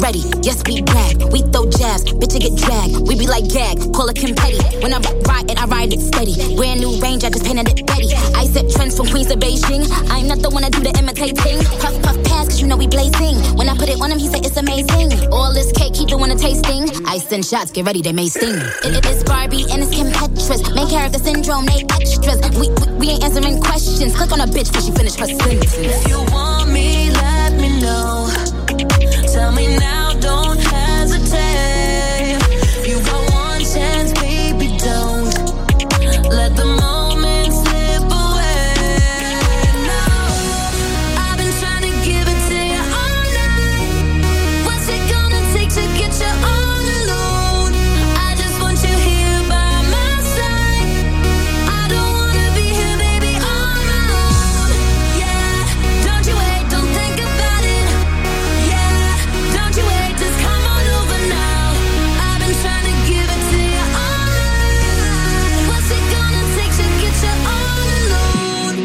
ready. Yes, we brag, we throw jabs, bitch, I get dragged. We be like gag, call it confetti. When I ride it, I ride it steady. Brand new range, I just painted it ready. I set trends from Queens to Beijing. I'm not the one that do the imitating. Puff, puff, pass, cause you know we blazing. When I put it on him, he said it's amazing. All this cake, he doing a tasting. I send shots, get ready, they may sting. It is Barbie and it's Kim Petras. Main character syndrome, they extras. We ain't answering questions. Click on a bitch before she finish her sentence. If you want me, let me know. Tell me now, don't hesitate. You got one chance, baby, don't let the moment slip away. No, I've been trying to give it to you all night. What's it gonna take to get you all alone? I just want you here by my side. I don't wanna be here, baby, all alone. Yeah, don't you wait, don't think about it. Yeah, don't you wait, just come on over now. I've been trying to give it to you all night. What's it gonna take to get you all alone?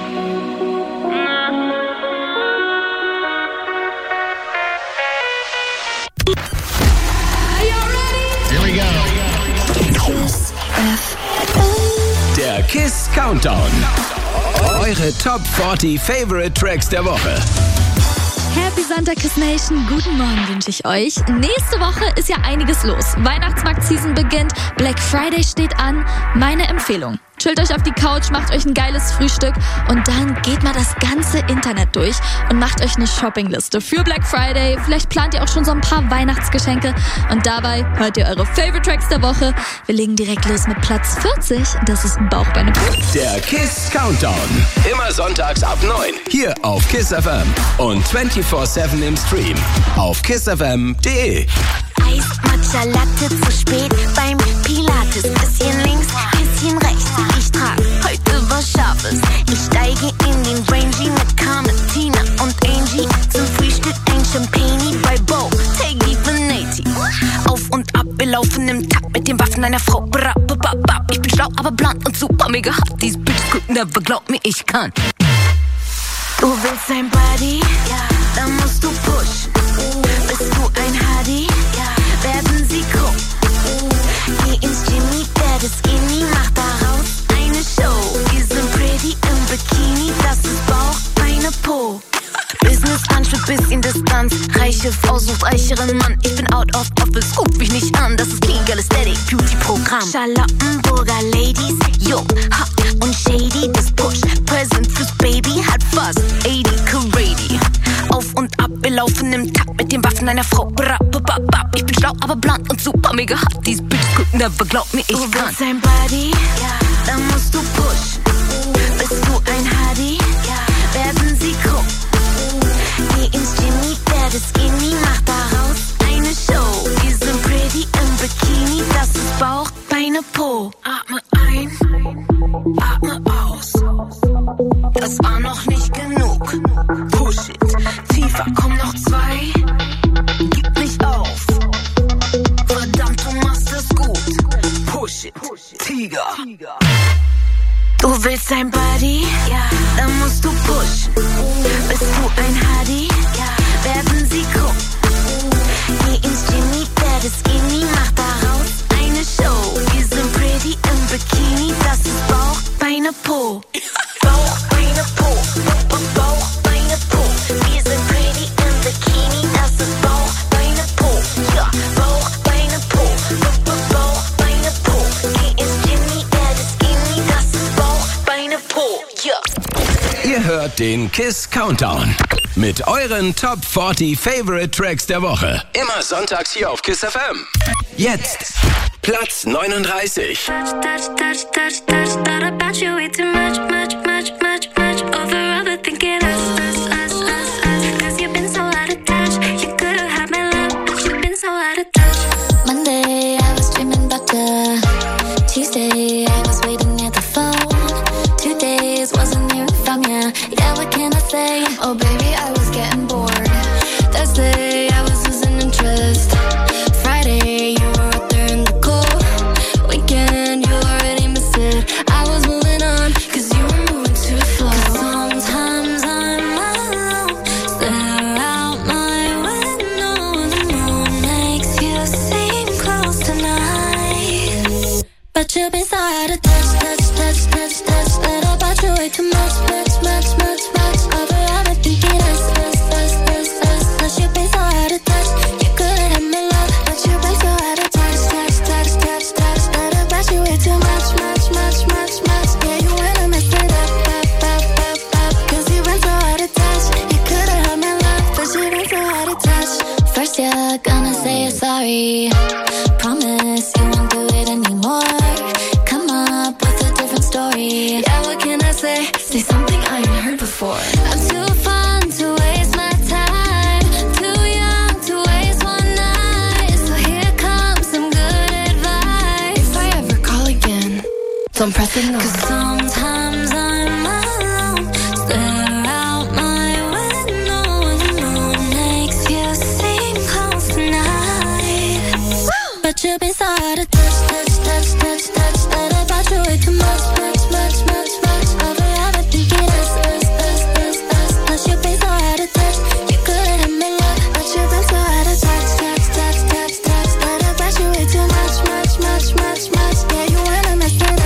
Are you ready? Here we go. Kiss FM. Der Kiss Countdown. Eure Top 40 Favorite Tracks der Woche. Happy Sonntag, Kiss Nation. Guten Morgen wünsche ich euch. Nächste Woche ist ja einiges los. Weihnachtsmarkt-Season beginnt, Black Friday steht an. Meine Empfehlung: chillt euch auf die Couch, macht euch ein geiles Frühstück und dann geht mal das ganze Internet durch und macht euch eine Shoppingliste für Black Friday. Vielleicht plant ihr auch schon so ein paar Weihnachtsgeschenke und dabei hört ihr eure Favorite Tracks der Woche. Wir legen direkt los mit Platz 40. Das ist Bauchbeine. Der Kiss Countdown. Immer sonntags ab 9. Hier auf Kiss FM und 24/7 im Stream auf kissfm.de. Eis, Matcha, Latte, zu spät beim Pilates. Bisschen links, bisschen rechts. Ich trag heute was Scharfes. Ich steige in den Rangy mit Carmen, Tina und Angie. Zum Frühstück ein Champagne bei Bo, Teggy, Veneti. Auf und ab, wir laufen im Takt mit den Waffen einer Frau. Ich bin schlau, aber blond und super mega hot. These bitches could never, glaub mir, ich kann. Du willst ein Buddy? Ja. Dann musst du pushen. Bist du ein Hardy? Ja. Werden sie gucken. Geh ins Jimmy, der das Skinny, mach daraus eine Show. Wir sind pretty im Bikini, das ist Bauch, Beine, Po. Business Anschluss, bisschen Distanz. Reiche Frau sucht reicheren Mann. Ich bin out of office, ruf mich nicht an. Das ist Clean Girl Aesthetic, Beauty-Programm. Charlottenburger Ladies, jung, hot und shady. Das Push, Present fürs Baby, hat fast 80 Karady. Auf und ab, wir laufen im Takt mit den Waffen einer Frau. Ich bin schlau, aber blond und super mega hot. These bitches could never, glaub mir, ich kann. Du willst ein Buddy? Ja. Dann musst du pushen. Bist du ein Hardy? Ja. Werden sie gucken. Geh ins Jimmy, der das Skinny, mach daraus eine Show. Wir sind pretty im Bikini, das ist Bauch, Beine, Po. Atme ein, atme aus. Das war noch nicht genug. Push it, tiefer, komm noch 2. Gib nicht auf. Verdammt, du machst es gut. Push it, Tiger. Du willst ein Buddy? Ja. Dann musst du pushen. Bist du ein Hardy? Ja. Werden sie gucken. Geh ins Jimmy, der das Skinny, mach daraus eine Show. Wir sind pretty im Bikini, das ist Bauch, Beine, Po. Bauch, Beine, Po. Bauch, Beine, Po. Wir sind pretty im Bikini, das ist Bauch, Beine, Po. Ja, Bauch, Beine, Po. Bauch, Beine, Po. Geh ins Jimmy, der das Skinny, das ist Bauch, Beine, Po. Ja. Ihr hört den Kiss Countdown mit euren Top 40 Favorite Tracks der Woche. Immer sonntags hier auf Kiss FM. Jetzt Platz 39. Monday, I was dreaming about the Tuesday, I was waiting at the phone. 2 days wasn't hearing from ya. Yeah, what can I say? Oh baby, I was getting bored. Thursday, I was losing interest. Friday, you were out there in the cold. Weekend, you already missed it. I was moving on, cause you were moving too But you've been so out of touch. That about you way too much. Over everything it is. You've been so out of touch. You couldn't have me love, but you've been so out of touch. That about you way too much. Yeah, you wanna mess it up. Cause you've been so out of touch. You couldn't have me love, but you've been so out of touch. First you're gonna say you're sorry. Promise you won't do it anymore. Come up with a different story. Yeah, what can I say? Say something I ain't heard before. I'm too fun to waste my time. Too young to waste one night. So here comes some good advice. If I ever call again, don't press ignore. Cause sometimes I'm alone. Stare out my window and the moon makes you seem close tonight. But you've been so out of touch. That about you way too much. Over everything it is. But you've been so out of touch. You couldn't have me love, but you've been so out of touch. That about you way too much. Yeah, you wanna mess it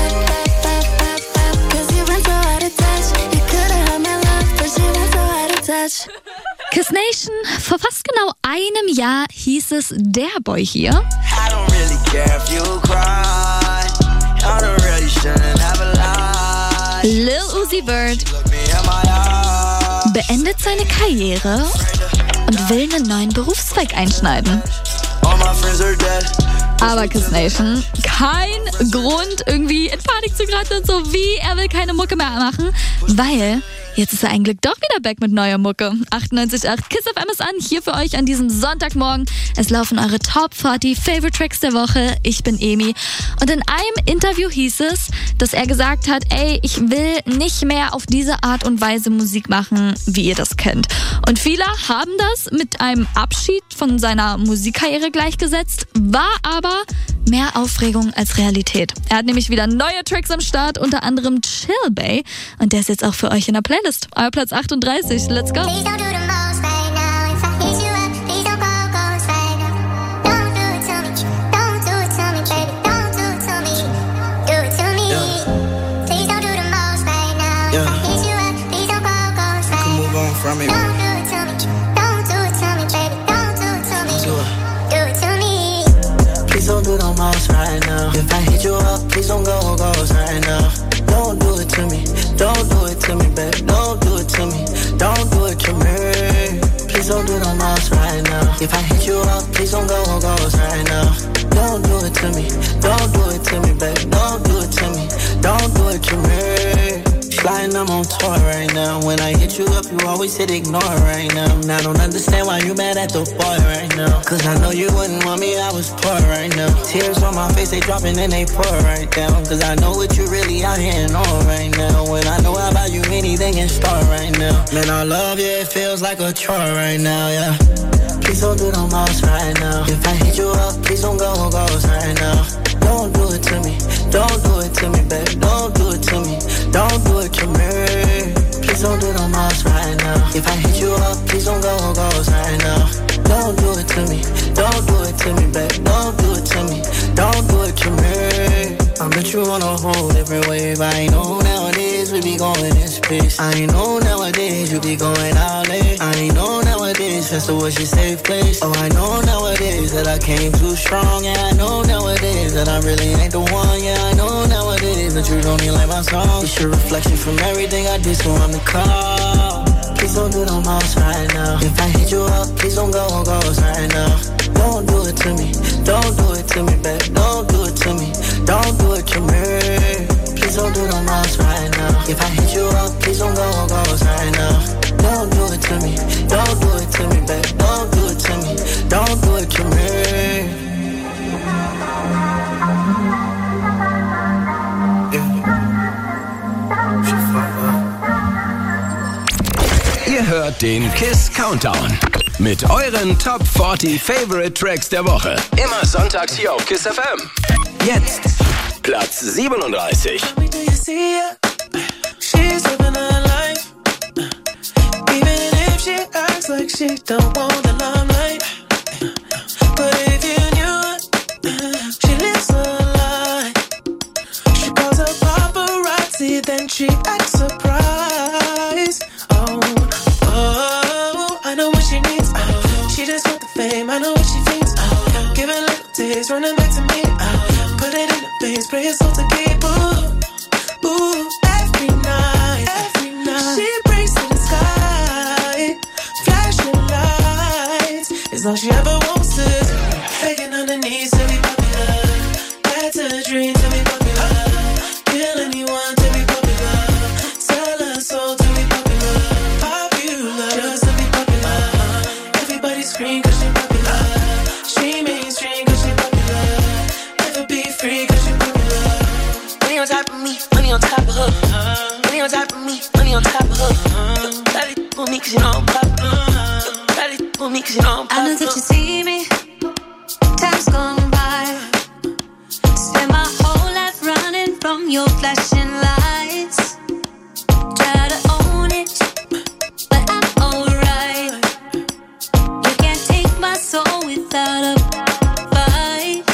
up. Cause you've been so out of touch. You couldn't have me love, but you've been so out of touch. Kiss Nation, vor fast genau einem Jahr hieß es Der Boy hier. I don't really care if you cry. I don't really shouldn't have a lie. Lil Uzi Vert Look me in my eyes. beendet seine Karriere und will einen neuen Berufszweig einschneiden. All my friends are dead. Aber Kiss Nation, kein Grund irgendwie in Panik zu geraten und so wie, er will keine Mucke mehr machen, weil jetzt ist er eigentlich doch wieder back mit neuer Mucke. 98.8 Kiss FM ist an, hier für euch an diesem Sonntagmorgen. Es laufen eure Top 40 Favorite Tracks der Woche. Ich bin Emi. Und in einem Interview hieß es, dass er gesagt hat, ey, ich will nicht mehr auf diese Art und Weise Musik machen, wie ihr das kennt. Und viele haben das mit einem Abschied von seiner Musikkarriere gleichgesetzt, war aber mehr Aufregung als Realität. Er hat nämlich wieder neue Tracks am Start, unter anderem Chill Bay. Und der ist jetzt auch für euch in der Playlist. Euer Platz 38. Let's go. Please don't do the most right now. If I hit you up, please don't go ghost right now. Don't do it to me. Don't do it to me, baby. Don't do it to me. Do it to me. Please don't do the most right now. If I hit you up, please don't go ghost right now. Move on from me. Don't do it to me. Don't do it to me, baby. Don't do it to me. Do it to me. Please don't do the most right now. If I hit you up, please don't go ghost right now. Don't do it to me. Don't do it to me, baby. Don't do it to me. Don't do it to me. Please don't do the most right now. If I hit you up, please don't go ghost right now. Don't do it to me. Don't do it to me, baby. Don't do it to me. Don't do it to me. Flying, I'm on tour right now. When I hit you up, you always hit ignore right now. And I don't understand why you mad at the boy right now. Cause I know you wouldn't want me, I was poor right now. Tears on my face, they dropping and they pour right down. Cause I know what you really out here and on right now. When I know about you, anything in store right now. Man, I love you, it feels like a chore right now, yeah. Please don't do the most right now. If I hit you up, please don't go ghost right now. Don't do it to me. Don't do it to me, baby. Don't do it to me. Don't do it to me. Please don't do the most right now. If I hit you up, please don't go ghost right now. Don't do it to me. Don't do it to me, baby. Don't do it to me. Don't do it to me. I met you on a whole different wave. I know nowadays we be going in space. I know nowadays you be going out late. I know nowadays festival's your safe place. Oh, I know nowadays that I came too strong. Yeah, I know nowadays that I really ain't the one. Yeah, I know nowadays that you don't even like my song. It's your reflection from everything I did, so I'm the call. Please don't do the most right now. If I hit you up, please don't go ghost right now. Don't do it to me. Don't do it to me, baby. Don't do it to me. Don't do it to me. Please don't do the most right now. If I hit you up, please don't go ghost right now. Don't do it to me. Don't do it to me, baby. Don't do it to me. Don't do it to me. Ihr hört den Kiss Countdown mit euren Top 40 Favorite Tracks der Woche. Immer sonntags hier auf Kiss FM. Jetzt Platz 37. She's living her life, even if she acts like she don't want the limelight. But if you knew it, she lives a lie. tears running back to me. Put it in the face, pray it's all to keep. Ooh, every night. She prays to the sky, flashing lights. It's all she ever wants to. Begging on her knees to be popular. That's a dream to be popular. Kill anyone to be popular. Sell her soul to be popular. Popular, just to be popular. Everybody scream cause she popular. She mainstream cause she popular. Never be free cause she popular. Money on top of me, money on top of her. Money on top of me, money on top of her. Daddy for me cause you know I'm popular. Daddy for me cause you know I'm popular. I know that you see me. Time's gone by. Spend my whole life running from your flashing lights. Try to own it, but I'm alright. You can't take my soul without a fight.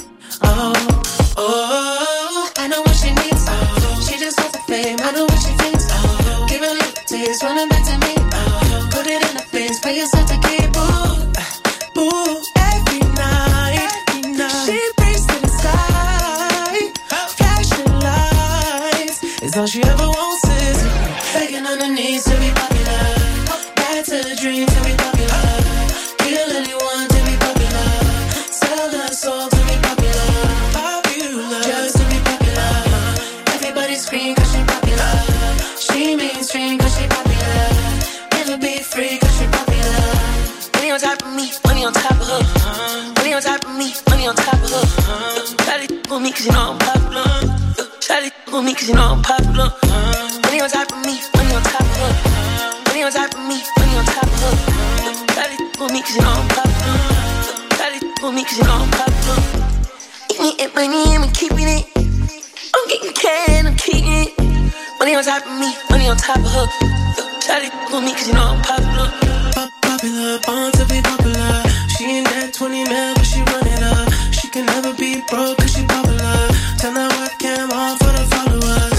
Oh, I know what she needs. She just wants the fame. I know what she thinks. Give her a little taste, running back to me. Put it in the face, pay yourself to keep. Ooh, every night. She prays to the sky, flashing lights. It's all she ever wants is begging on her knees to be popular. That's a dream to be popular. Kill anyone to be popular. Sell her soul to be popular. Popular, just to be popular. Everybody scream cause she popular. She mainstream cause she popular. Never be free cause she popular. Money on top of me, money on top of her. Money on top of me, money on top of her. Shawty for me cause you know I'm popular. Shawty for me cause you know I'm popular. Money on top of me, money on top of her. Money on top of me, money on top of her. Shawty for me cause you know I'm popular. Shawty for me cause you know I'm popular. Eating money and I'm keeping it. I'm getting cash, I'm keeping it. Money on top of me, money on top of her. Shawty for me cause you know I'm popular. Popular, born to be popular. She ain't that 20 mil, but she run it up. She can never be broke cause she popular. Turn that webcam on for the followers.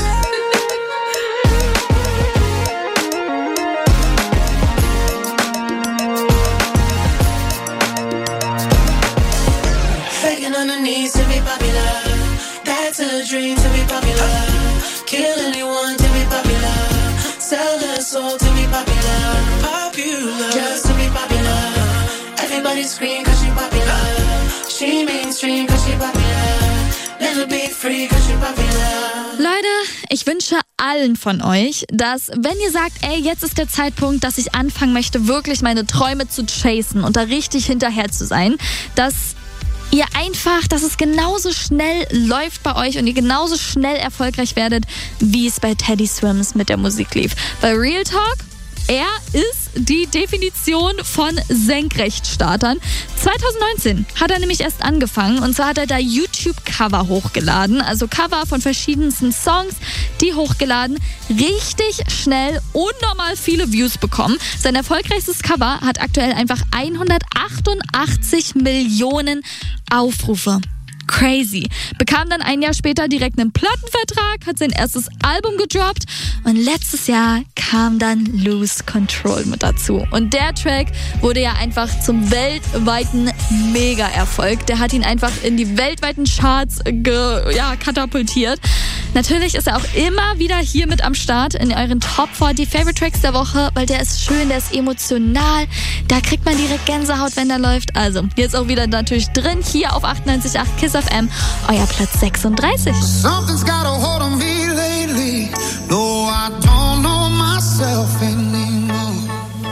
Begging on her knees to be popular. That's a dream to be popular. Kill anyone to be popular. Sell her soul to be popular. Popular, just to be popular. Everybody scream cause she popular. She mainstream cause she popular. Never be free cause she popular. Leute, ich wünsche allen von euch, dass, wenn ihr sagt, ey, jetzt ist der Zeitpunkt, dass ich anfangen möchte, wirklich meine Träume zu chasen und da richtig hinterher zu sein, dass ihr einfach, dass es genauso schnell läuft bei euch und ihr genauso schnell erfolgreich werdet, wie es bei Teddy Swims mit der Musik lief. Bei Real Talk, er ist die Definition von Senkrechtstartern. 2019 hat er nämlich erst angefangen und zwar hat er da YouTube-Cover hochgeladen, also Cover von verschiedensten Songs, die hochgeladen, richtig schnell unnormal viele Views bekommen. Sein erfolgreichstes Cover hat aktuell einfach 188 Millionen Aufrufe. Crazy. Bekam dann ein Jahr später direkt einen Plattenvertrag, hat sein erstes Album gedroppt und letztes Jahr kam dann Lose Control mit dazu. Und der Track wurde ja einfach zum weltweiten Mega-Erfolg. Der hat ihn einfach in die weltweiten Charts katapultiert. Natürlich ist er auch immer wieder hier mit am Start in euren Top 40 Favorite Tracks der Woche, weil der ist schön, der ist emotional. Da kriegt man direkt Gänsehaut, wenn der läuft. Also, jetzt auch wieder natürlich drin, hier auf 98.8 Kiss FM, euer Platz 36. Something's got a hold on me lately. No, I don't know myself anymore.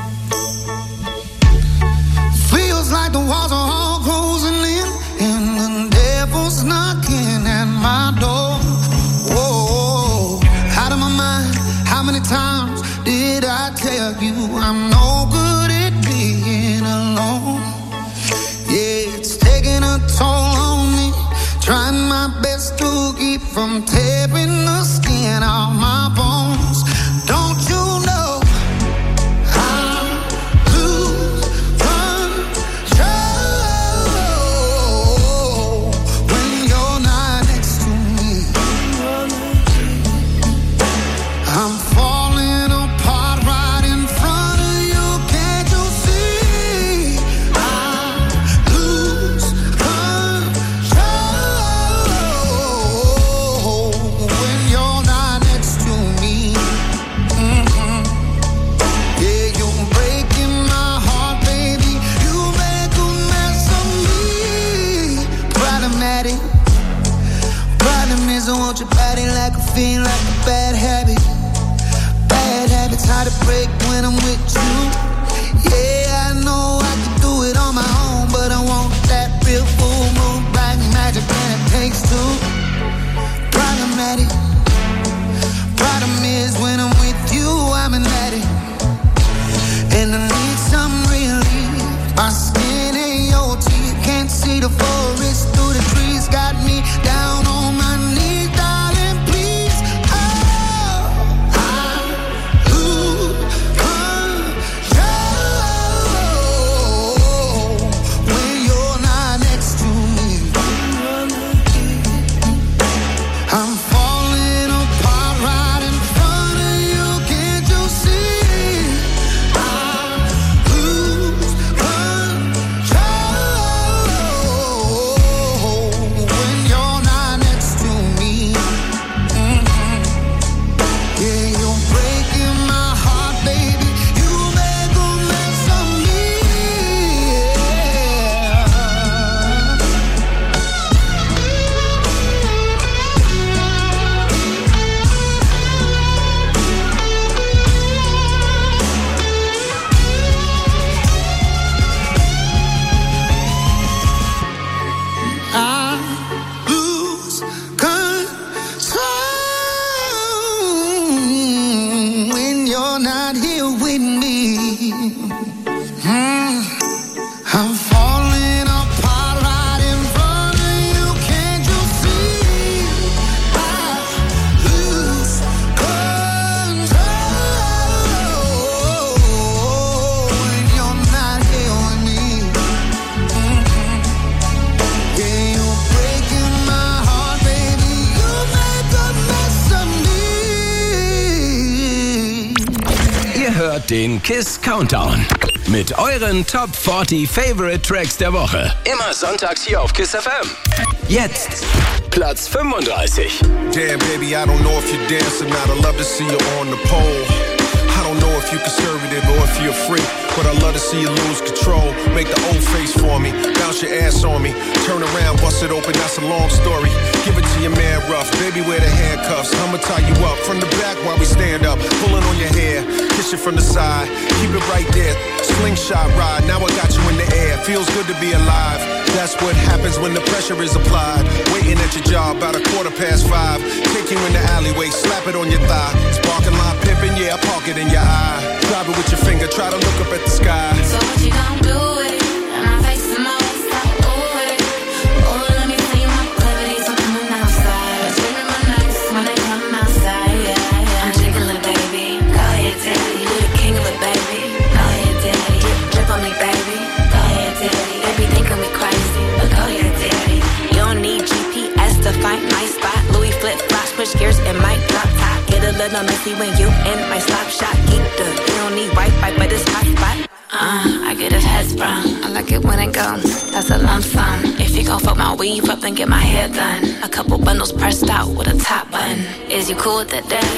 Feels like the walls are all closing in and the devil's knocking at my door. Whoa, out of my mind. How many times did I tell you I'm no good at being alone? Yeah, it's taking a toll on me. Trying my best to keep from tearing the skin off my bones. Don't you know I lose control when you're not next to me? I'm falling apart right in front of you. Can't you see? I lose control. want your body like a fiend, like a bad habit. Bad habits hard to break when I'm with you. Yeah, I know I can do it on my own, but I want that real full moon, black magic, and it takes two. Problematic. Problem is when I'm with you, I'm an addict, and I need some relief. My skin ain't your teeth, can't see the forest through the trees. Got me down on my knees, darling, please. Oh, I lose control when you're not next to me. I'm falling apart right in front of you, can't you see? I lose control when you're not next to me. Yeah, you're breaking my heart, baby. You make a mess of me. I lose control when you're not here with me. I'm falling apart right in front of you, can't you see? I lose control when you're not here with me. Yeah, you're breaking my heart, baby. You make a mess of me. Ihr hört den KISS Countdown mit euren Top 40 Favorite Tracks der Woche. Immer sonntags hier auf KISS FM. Jetzt Platz 35. Damn, baby, I don't know if you're dancing now. I'd love to see you on the pole. I don't know if you're conservative or if you're free, but I'd love to see you lose control. Make the old face for me, bounce your ass on me, turn around, bust it open, that's a long story. Give it to your man rough, baby, wear the handcuffs. I'ma tie you up from the back while we stand up, pulling on your hair, kiss you from the side, keep it right there. Slingshot ride, now I got you in the air. Feels good to be alive. That's what happens when the pressure is applied. Waiting at your job, about 5:15. Take you in the alleyway, slap it on your thigh. Sparking lot pimping, yeah, I park it in your eye. Drive it with your finger, try to look up at the sky. So what you gon' do with it? And my face is my waist up, ooh with it. Oh, let me see my cleverly, so coming outside. Spinning my nights when they come outside, yeah. I'm jiggling, baby. Go ahead, daddy. You the king of it, baby. Go ahead, daddy. Drip on me, baby. Go ahead, daddy. They be thinking me crazy, but go ahead, daddy. You don't need GPS to find my spot. Louis flip flops, push gears in my drop top. Get a little messy when you in my slop shot. Keep the, you don't need Wi-Fi, but it's hot spot. I get his head sprung. I like it when it goes. That's a lump sum. If you gon' fuck my weave up, then get my hair done. A couple bundles pressed out with a top button. Is you cool with that day?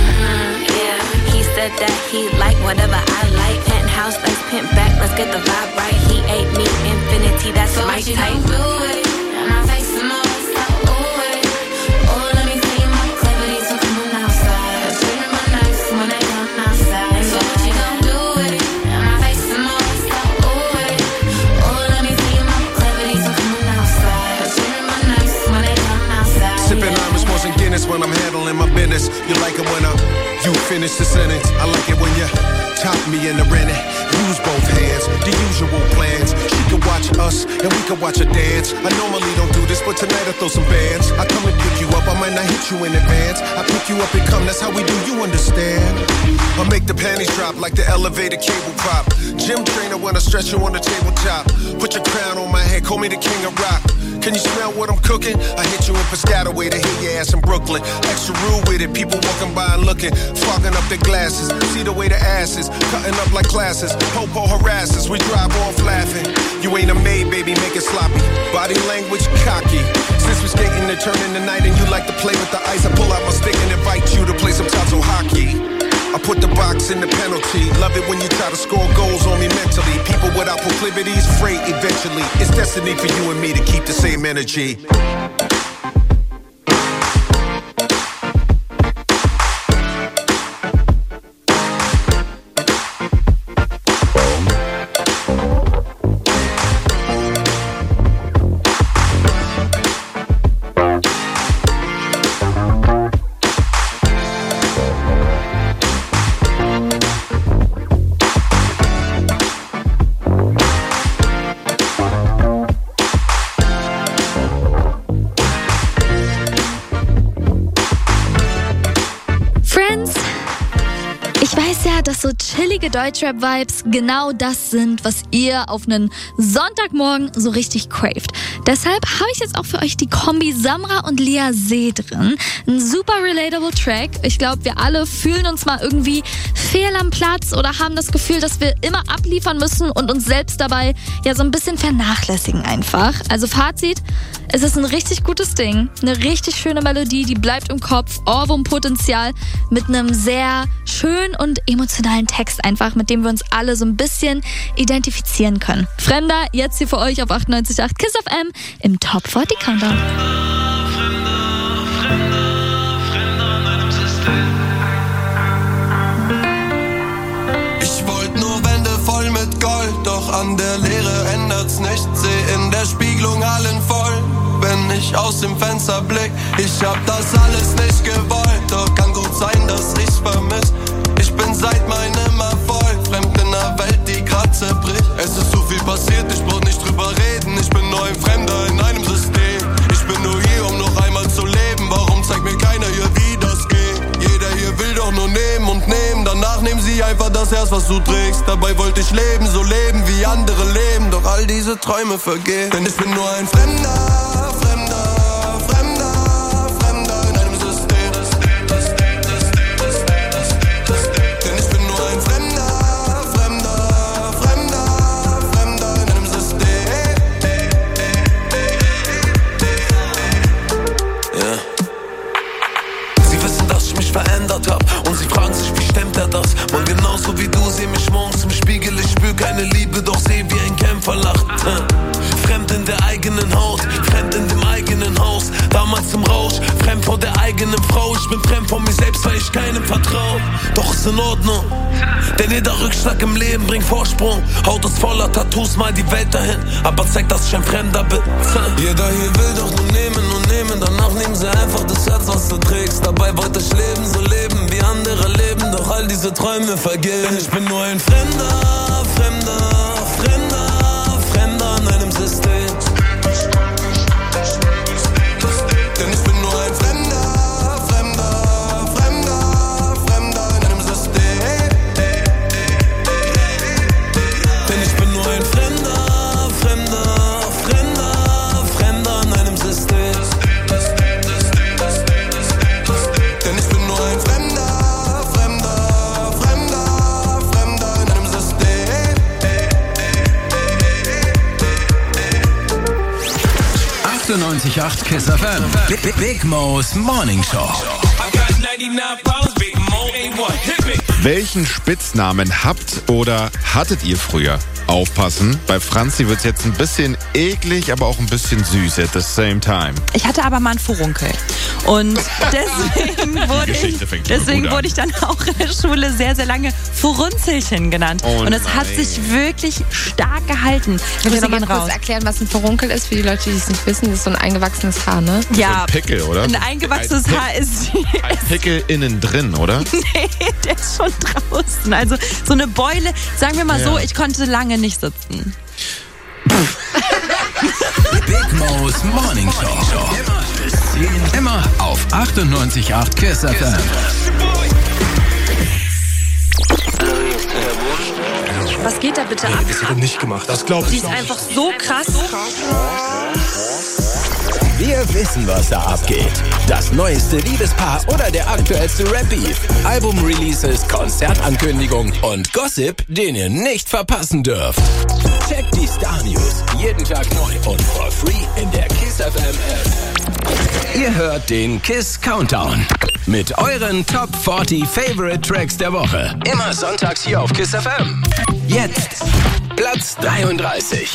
Yeah. He said that he like whatever I like. Penthouse, let's pimp back. Let's get the vibe right. He ate me infinity. That's my type. So what you gon' do with it? And my face is my waist up. Ooh with it. Oh, let me see my cleverly, so come on outside. Spinning my nights when they come outside. So what you gon' do with it? And my face is my waist up. Ooh with it. Oh, let me see my cleverly, so come on outside. Spinning my nights when they come outside. Sipping Irish Moss and Guinness when I'm handling my business. You like it when you finish the sentence. I like it when you top me in the rennet. Use both hands, the usual plans. She can watch us and we can watch her dance. I normally don't do this, but tonight I throw some bands. I come and pick you up, I might not hit you in advance. I pick you up and come, that's how we do, you understand. I make the panties drop like the elevator cable prop. Gym trainer when I stretch you on the tabletop. Put your crown on my head, call me the king of rock. Can you smell what I'm cooking? I hit you in Piscataway to hit your ass in Brooklyn. Extra rude with it, people walking by and looking, fogging up their glasses. See the way the ass is, cutting up like classes. Popo harasses, we drive off laughing. You ain't a maid, baby, make it sloppy. Body language cocky. Since we skating and turning the night and you like to play with the ice, I pull out my stick and invite you to play some Tazo hockey. I put the box in the penalty. Love it when you try to score goals on me mentally. People without proclivities, fray eventually. It's destiny for you and me to keep the same energy. weiß ja, dass so chillige Deutschrap-Vibes genau das sind, was ihr auf einen Sonntagmorgen so richtig craved. Deshalb habe ich jetzt auch für euch die Kombi Samra und Lia See drin. Ein super relatable Track. Ich glaube, wir alle fühlen uns mal irgendwie fehl am Platz oder haben das Gefühl, dass wir immer abliefern müssen und uns selbst dabei ja so ein bisschen vernachlässigen einfach. Also Fazit, es ist ein richtig gutes Ding. Eine richtig schöne Melodie, die bleibt im Kopf. Ohrwurmpotenzial mit einem sehr schönen und emotionalen Text einfach, mit dem wir uns alle so ein bisschen identifizieren können. Fremder, jetzt hier für euch auf 98.8 KISS FM im Top 40 Countdown. Ich wollte nur Wände voll mit Gold, doch an der Leere ändert's nicht. Seh in der Spiegelung Hallen voll, wenn ich aus dem Fenster blick. Ich hab das alles nicht gewollt, doch kann gut sein, dass ich's vermiss. Ich bin seit meinem Erfolg fremd in einer Welt, die grad zerbricht. Es ist so viel passiert, ich brauch nicht drüber reden. Ich bin nur ein Fremder in einem System. Ich bin nur hier, um noch einmal zu leben. Warum zeigt mir keiner hier, wie das geht? Jeder hier will doch nur nehmen und nehmen. Danach nehmen sie einfach das Herz, was du trägst. Dabei wollte ich leben, so leben wie andere leben. Doch all diese Träume vergehen. Denn ich bin nur ein Fremder, Fremder. Und sie fragen sich, wie stemmt er das? Man, genauso wie du, seh mich morgens im Spiegel. Ich spür keine Liebe, doch seh wie ein Kämpfer lacht. Fremd in der eigenen Haut, fremd in dem eigenen Haus. Damals im Rausch, fremd vor der eigenen Frau. Ich bin fremd von mir selbst, weil ich keinem vertrau. Doch ist in Ordnung, denn jeder Rückschlag im Leben bringt Vorsprung. Haut ist voller Tattoos, mal die Welt dahin, aber zeigt, dass ich ein Fremder bin. Jeder hier will doch nur nehmen und nehmen. Danach nehmen sie einfach das Herz, was du trägst. Dabei wollte ich leben, so leben wie andere leben. Doch all diese Träume vergehen. Ich bin nur ein Fremder, Fremder, Fremder, Fremder in einem System. Denn ich bin nur ein Fremder, Fremder, Fremder, Fremder in einem System. Denn ich bin nur ein Fremder, Fremder, Fremder, Fremder in einem System. Denn ich bin nur ein Fremder, Fremder, Fremder, Fremder in einem System. 98.8 KISS FM. Big Mo's Morning Show. Welchen Spitznamen habt oder hattet ihr früher? Aufpassen, bei Franzi wird's jetzt ein bisschen eklig, aber auch ein bisschen süß at the same time. Ich hatte aber mal einen Furunkel. Und deswegen wurde ich dann auch in der Schule sehr, sehr lange Furunzelchen genannt. Oh und es hat sich wirklich stark gehalten. Kannst du mal kurz erklären, was ein Furunkel ist, für die Leute, die es nicht wissen? Das ist so ein eingewachsenes Haar, ne? Ja. So ein Pickel, oder? Ein eingewachsenes Haar ist... Ein Pickel innen drin, oder? Nee, der ist schon draußen. Also so eine Beule, sagen wir mal so, ich konnte lange nicht sitzen. Big Mo's Morning Show. Immer auf 98.8 KISS FM. Was geht da bitte ab? Das wird nicht gemacht, das glaub Sie ich ist nicht. einfach so krass. Wir wissen, was da abgeht. Das neueste Liebespaar oder der aktuellste Rap-Beef. Album-Releases, Konzertankündigung und Gossip, den ihr nicht verpassen dürft. Checkt die Star-News jeden Tag neu und for free in der KISS FM App. Ihr hört den KISS Countdown mit euren Top 40 Favorite Tracks der Woche. Immer sonntags hier auf KISS FM. Jetzt Platz 33.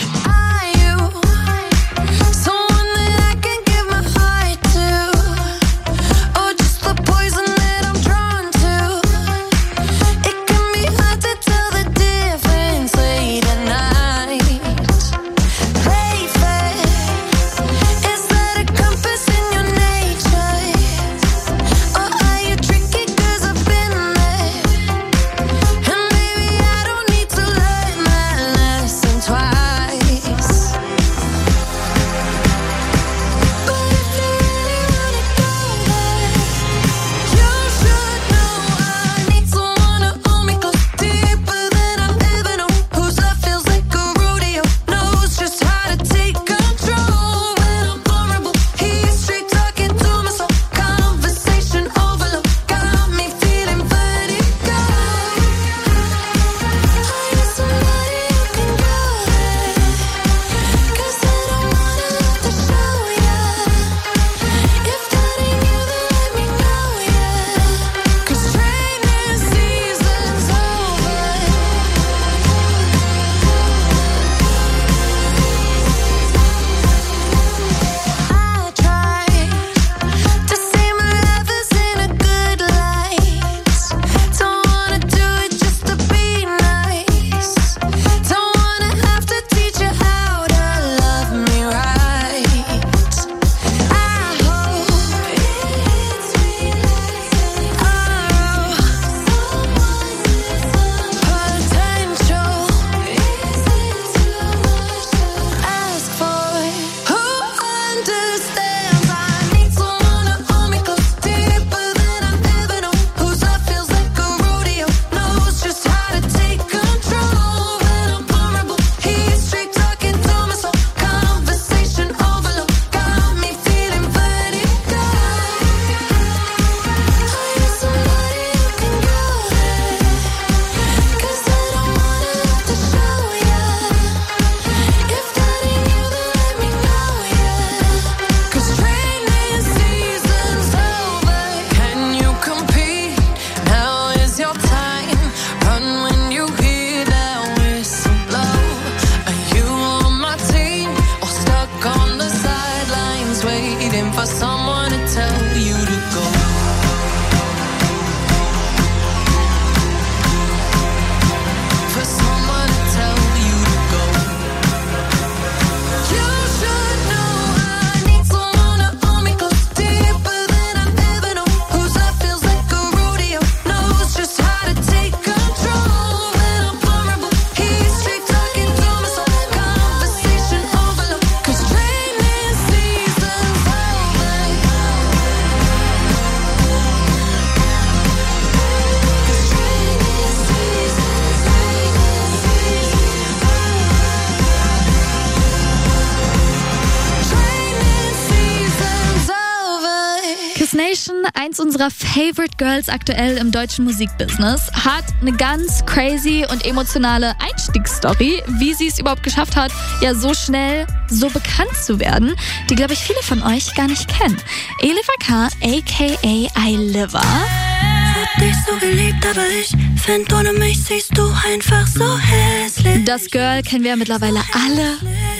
Twice Nation, eins unserer Favorite Girls aktuell im deutschen Musikbusiness, hat eine ganz crazy und emotionale Einstiegsstory, wie sie es überhaupt geschafft hat, ja so schnell so bekannt zu werden, die, glaube ich, viele von euch gar nicht kennen. Elif K, a.k.a. Ayliva. Hab dich so geliebt, aber ich find, ohne mich siehst du einfach so hässlich. Das Girl kennen wir ja mittlerweile alle.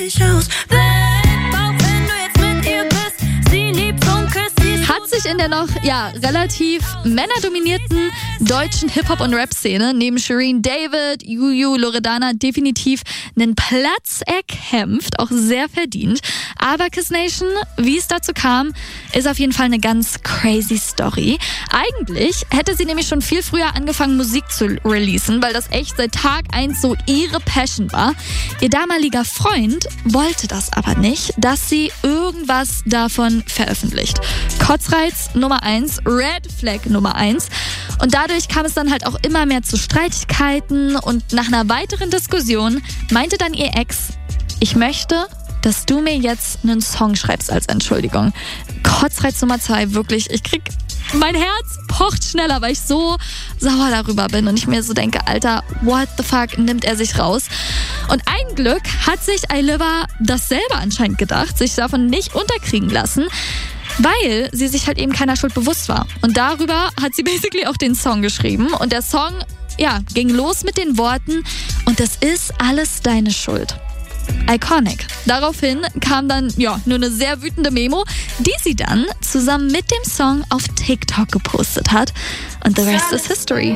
Hat sich in der noch relativ männerdominierten deutschen Hip-Hop- und Rap-Szene neben Shireen David, Juju, Loredana definitiv einen Platz erkämpft, auch sehr verdient. Aber Kiss Nation, wie es dazu kam, ist auf jeden Fall eine ganz crazy Story. Eigentlich hätte sie nämlich schon viel früher angefangen, Musik zu releasen, weil das echt seit Tag 1 so ihre Passion war. Ihr damaliger Freund wollte das aber nicht, dass sie irgendwas davon veröffentlicht. Kotzreiz Nummer 1, Red Flag Nummer 1. Und dadurch kam es dann halt auch immer mehr zu Streitigkeiten und nach einer weiteren Diskussion meinte dann ihr Ex, ich möchte, dass du mir jetzt einen Song schreibst als Entschuldigung. Kotzreiz Nummer 2, wirklich, mein Herz pocht schneller, weil ich so sauer darüber bin und ich mir so denke, Alter, what the fuck, nimmt er sich raus? Und ein Glück hat sich Ayliva das selber anscheinend gedacht, sich davon nicht unterkriegen lassen, weil sie sich halt eben keiner Schuld bewusst war. Und darüber hat sie basically auch den Song geschrieben. Und der Song, ging los mit den Worten, und das ist alles deine Schuld. Iconic. Daraufhin kam dann, nur eine sehr wütende Memo, die sie dann zusammen mit dem Song auf TikTok gepostet hat. Und the rest is history.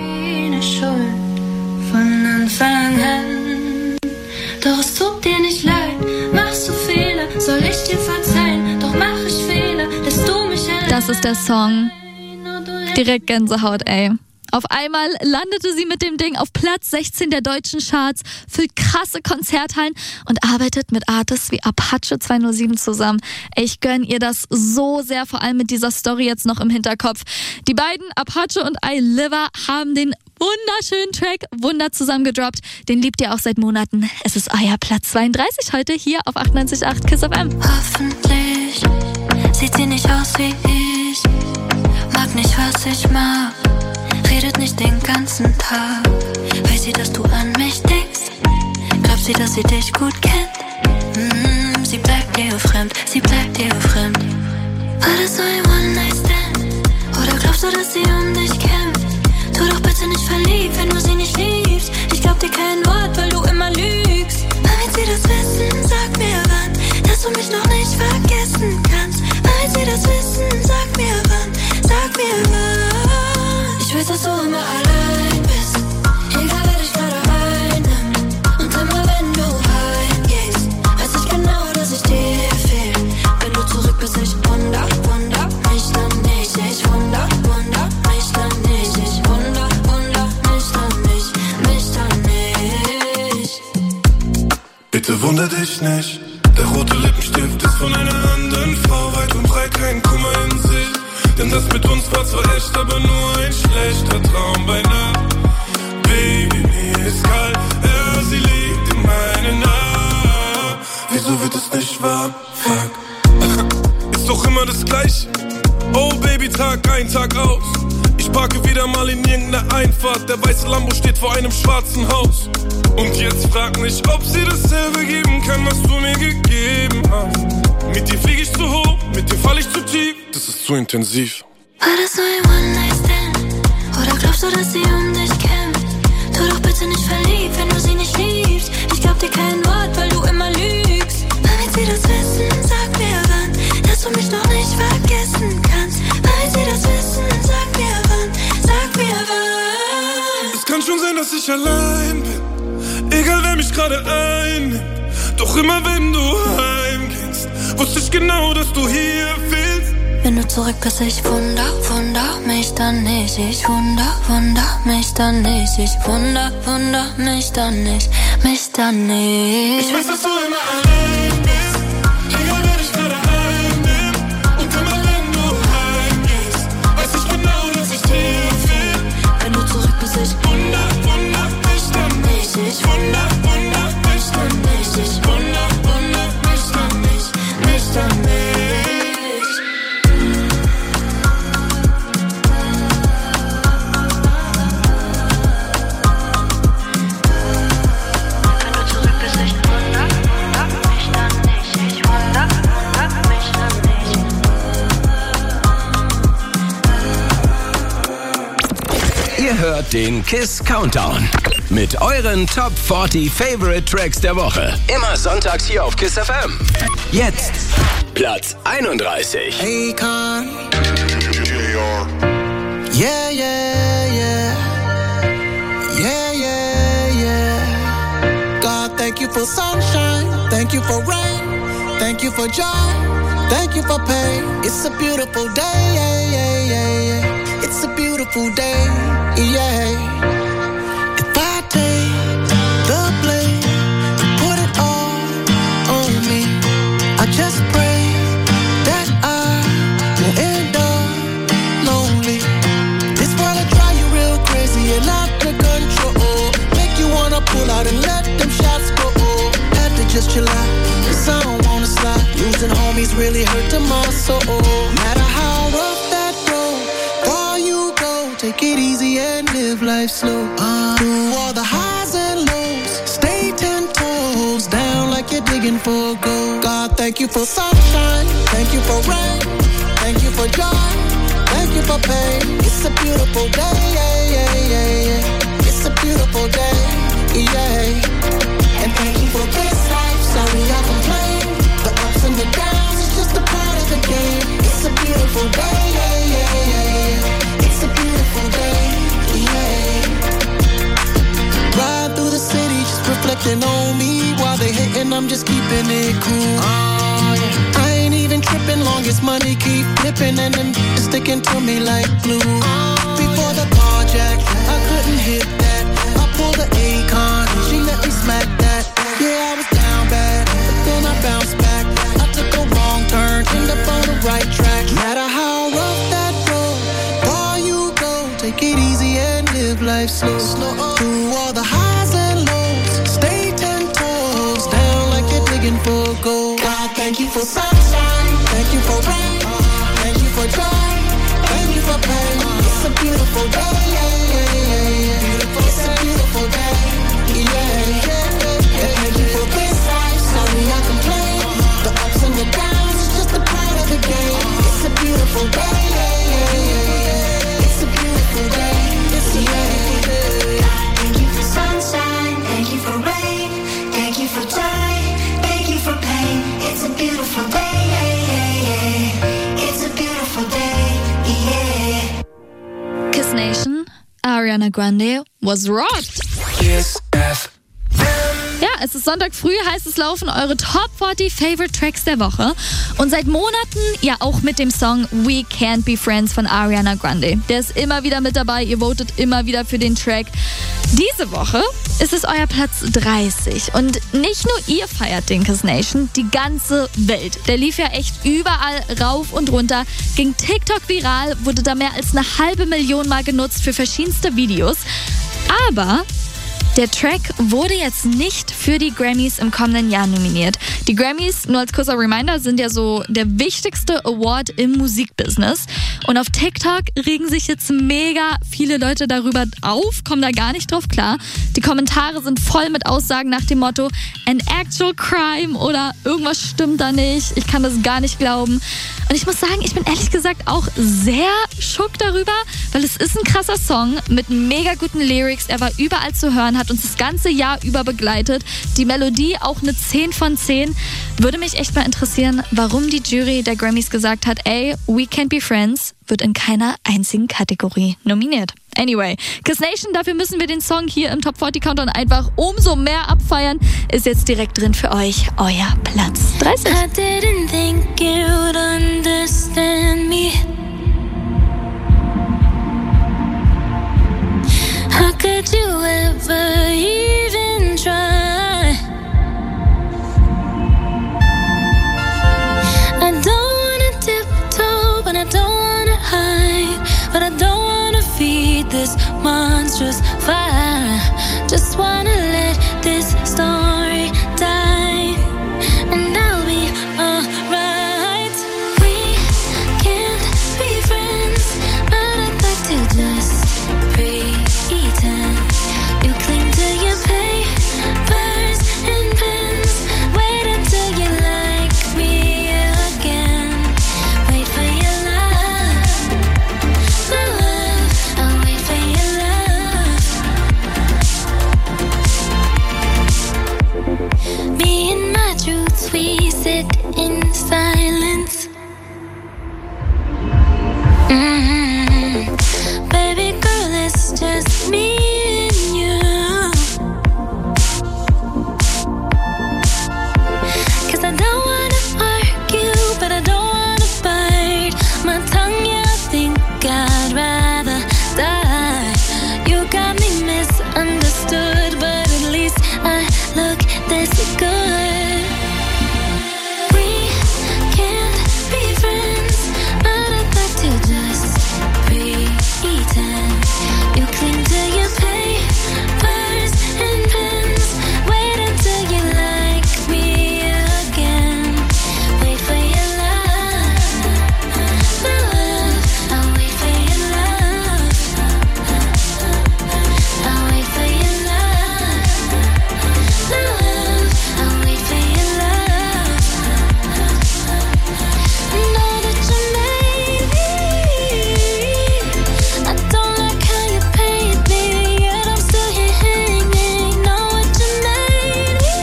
Von Anfang an. Doch es tut dir nicht leid, machst du Fehler, soll ich dir verzeihen, doch mach ich Fehler, lässt du mich allein. Das ist der Song. Direkt Gänsehaut, ey. Auf einmal landete sie mit dem Ding auf Platz 16 der deutschen Charts, füllt krasse Konzerthallen und arbeitet mit Artists wie Apache 207 zusammen. Ich gönn ihr das so sehr, vor allem mit dieser Story jetzt noch im Hinterkopf. Die beiden, Apache und Ayliva, haben den wunderschönen Track Wunder zusammen gedroppt. Den liebt ihr auch seit Monaten. Es ist euer Platz 32 heute hier auf 98.8 Kiss FM. Hoffentlich sieht sie nicht aus wie ich, mag nicht, was ich mag. Redet nicht den ganzen Tag. Weiß sie, dass du an mich denkst? Glaubt sie, dass sie dich gut kennt? Sie bleibt dir fremd, sie bleibt dir fremd. War das so ein One-Night-Stand? Oder glaubst du, dass sie um dich kämpft? Tu doch bitte nicht verliebt, wenn du sie nicht liebst. Ich glaub dir kein Wort, weil du immer lügst. Weil sie das wissen, sag mir wann, dass du mich noch nicht vergessen kannst. Weil sie das wissen, sag mir wann, sag mir wann. Ich weiß, dass du immer allein bist, egal wer dich gerade einnimmt. Und immer wenn du heimgehst, weiß ich genau, dass ich dir fehl. Wenn du zurück bist, ich wunder mich dann nicht. Ich wunder mich dann nicht. Ich wunder mich dann nicht. Bitte wunder dich nicht, der rote Lippenstift ist von einer anderen Frau. Weit und breit kein Kummer in sich. Denn das mit uns war zwar echt, aber nur ein schlechter Traum bei Nacht. Baby, mir ist kalt, ja, sie liegt in meinen Armen. Wieso wird es nicht warm? Fuck. Ist doch immer das Gleiche. Oh Baby, Tag ein, Tag aus. Ich parke wieder mal in irgendeiner Einfahrt. Der weiße Lambo steht vor einem schwarzen Haus. Und jetzt frag mich, ob sie dasselbe geben kann, was du mir gegeben hast. Mit dir flieg ich zu hoch, mit dir fall ich zu tief. Das ist zu intensiv. War das so ein One-Night-Stand? Oder glaubst du, dass sie um dich kämpft? Tu doch bitte nicht verliebt, wenn du sie nicht liebst. Ich glaub dir kein Wort, weil du immer lügst. Weil sie das wissen, sag mir wann, dass du mich noch nicht vergessen kannst. Weil sie das wissen, sag mir wann. Es kann schon sein, dass ich allein bin, egal wer mich gerade einnimmt. Doch immer wenn du heimgehst, wusste ich genau, dass du hier fehlst. Wenn du zurück bist, ich wunder mich dann nicht. Ich wunder mich dann nicht. Ich wunder mich dann nicht. Ich weiß, dass du immer allein bist, egal wer dich gerade einnimmt. Und immer wenn du heimgehst, weiß ich genau, dass ich dir fehl. Wenn du zurück bist, ich wunder mich dann nicht. Ich wunder mich dann nicht. Ich wunder mich dann nicht. hört den KISS Countdown mit euren Top 40 Favorite Tracks der Woche. Immer sonntags hier auf KISS FM. Jetzt Platz 31. Akon. Yeah, yeah, yeah. Yeah, yeah, yeah. God, thank you for sunshine. Thank you for rain. Thank you for joy. Thank you for pain. It's a beautiful day, yeah, yeah, yeah, yeah. It's a beautiful day, yeah. If I take the blame, put it all on me. I just pray that I won't end up lonely. This world will drive you real crazy and out of control. Make you wanna pull out and let them shots go. Had to just chill out, 'cause I don't wanna slide. Losing homies really hurt to my soul. Matter how rough that road, far you go, take it easy and live life slow. Through all the highs and lows, stay 10 toes down like you're digging for gold. God, thank you for sunshine, thank you for rain, thank you for joy, thank you for pain. It's a beautiful day, yeah, yeah, yeah, yeah. It's a beautiful day, yeah. And thank you for this life, sorry I complain. The ups and the downs, it's just a part of the game. It's a beautiful day, yeah, yeah, yeah, yeah. It's a beautiful day, yeah. Ride through the city, just reflecting on me. While they hating, I'm just keeping it cool. I ain't even tripping, long as money keep flipping and them sticking to me like glue. Before the carjack, I couldn't hit that. I pulled the Akon, she let me smack that. Yeah, I was down bad, but then I bounced back. I took a wrong turn, ended up on the right track. No matter how rough that road, far you go, take it easy and live life slow. Through all the highs and lows, stay 10 toes down like you're digging for gold. God, thank you for sunshine, thank you for rain, thank you for joy, thank you for pain. It's a beautiful day, yeah, yeah, yeah, yeah. It's a beautiful day, yeah, yeah. Thank you for this life, sorry I complain. The ups and the downs, it's just a part of the game. It's a beautiful day, yeah, yeah, yeah, yeah. It's a beautiful day, it's a beautiful day. Thank you for sunshine, thank you for rain, thank you for joy, thank you for pain. It's a beautiful day, yeah, yeah, yeah. It's a beautiful day, yeah. Kiss Nation, Ariana Grande was rocked. KISS FM. Ja, es ist Sonntag früh, heißt es laufen eure Top 40 Favorite Tracks der Woche. Und seit Monaten ja auch mit dem Song We Can't Be Friends von Ariana Grande. Der ist immer wieder mit dabei, ihr votet immer wieder für den Track. Diese Woche ist es euer Platz 30. Und nicht nur ihr feiert den Kiss Nation, die ganze Welt. Der lief ja echt überall rauf und runter, ging TikTok viral, wurde da mehr als 500.000 Mal genutzt für verschiedenste Videos. Aber der Track wurde jetzt nicht für die Grammys im kommenden Jahr nominiert. Die Grammys, nur als kurzer Reminder, sind ja so der wichtigste Award im Musikbusiness. Und auf TikTok regen sich jetzt mega viele Leute darüber auf, kommen da gar nicht drauf klar. Die Kommentare sind voll mit Aussagen nach dem Motto an actual crime oder irgendwas stimmt da nicht. Ich kann das gar nicht glauben. Und ich muss sagen, ich bin ehrlich gesagt auch sehr schock darüber, weil es ist ein krasser Song mit mega guten Lyrics. Er war überall zu hören, hat uns das ganze Jahr über begleitet. Die Melodie auch eine 10 von 10. Würde mich echt mal interessieren, warum die Jury der Grammys gesagt hat, ey, We Can't Be Friends wird in keiner einzigen Kategorie nominiert. Anyway, Kiss Nation, dafür müssen wir den Song hier im Top 40 Countdown einfach umso mehr abfeiern. Ist jetzt direkt drin für euch, euer Platz 30. I didn't think you'd understand me. How could you ever even try? I don't wanna tiptoe, but I don't wanna hide, but I don't wanna feed this monstrous fire. Just wanna let this story die, and I'll be alright. We can't be friends, but I'd like to just pretend. You cling to your papers and pens. Wait until you like me again. Wait for your love, my love. I'll wait for your love. sit in silence. Baby girl, it's just me and you. 'Cause I don't wanna argue, but I don't wanna bite my tongue. Yeah, I think I'd rather die. You got me misunderstood, but at least I look this good. We can't be friends, but I'd like to just pretend. You cling to your papers and pens. Wait until you like me again. Wait for your love, love. I'll wait for your love. I'll wait for your love, love. I'll wait for your love. Know that you made me. I don't like how you paid me, yet I'm still here hanging. Know what you made me.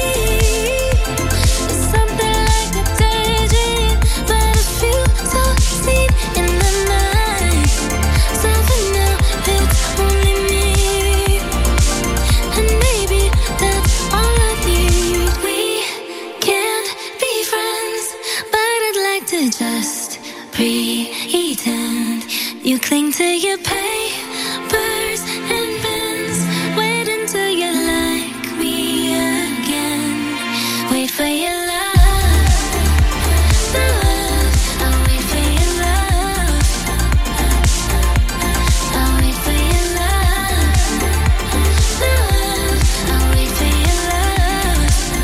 It's something like a daydream, but a few so deep in the night. So for now, it's only me, and maybe that's all I need. We can't be friends, but I'd like to just pretend. You cling to your papers and pens. Wait until you like me again. Wait for your love, love. I'll wait for your love. I'll wait for your love, love. I'll wait for your love.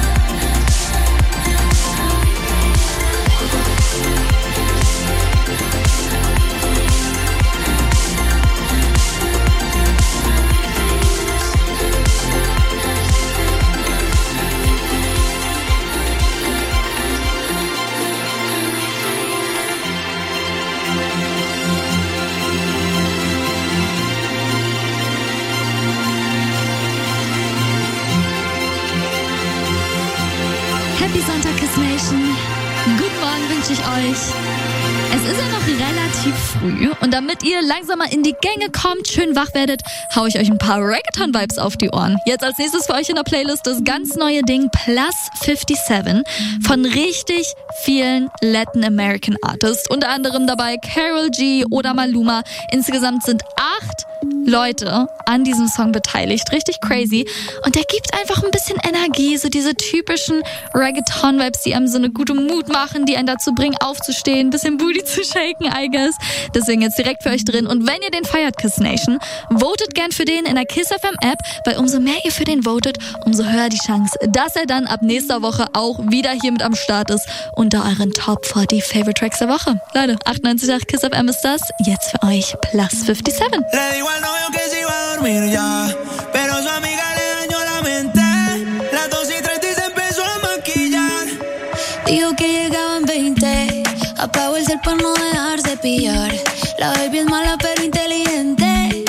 Happy Sonntag, Kiss Nation. Guten Morgen wünsche ich euch. Es ist ja noch relativ früh und damit ihr langsam mal in die Gänge kommt, schön wach werdet, hau ich euch ein paar Reggaeton-Vibes auf die Ohren. Jetzt als nächstes für euch in der Playlist das ganz neue Ding Plus 57 von richtig vielen Latin American Artists. Unter anderem dabei Karol G oder Maluma. Insgesamt sind 8 Leute an diesem Song beteiligt. Richtig crazy. Und der gibt einfach ein bisschen Energie. So diese typischen Reggaeton-Vibes, die einem so eine gute Mut machen, die einen dazu bringen, aufzustehen, ein bisschen Booty zu shaken, I guess. Deswegen jetzt direkt für euch drin. Und wenn ihr den feiert, Kiss Nation, votet gern für den in der Kiss FM App, weil umso mehr ihr für den votet, umso höher die Chance, dass er dann ab nächster Woche auch wieder hier mit am Start ist unter euren Top 40 Favorite Tracks der Woche. Leute, 98.8 Kiss FM ist das. Jetzt für euch Plus 57. Le digo al novio que se iba a dormir ya, pero su amiga le dañó la mente. Las 2:30 y se empezó a maquillar. Dijo que llegaba en 20. Apagó el cel para no dejarse pillar. La baby es mala pero inteligente.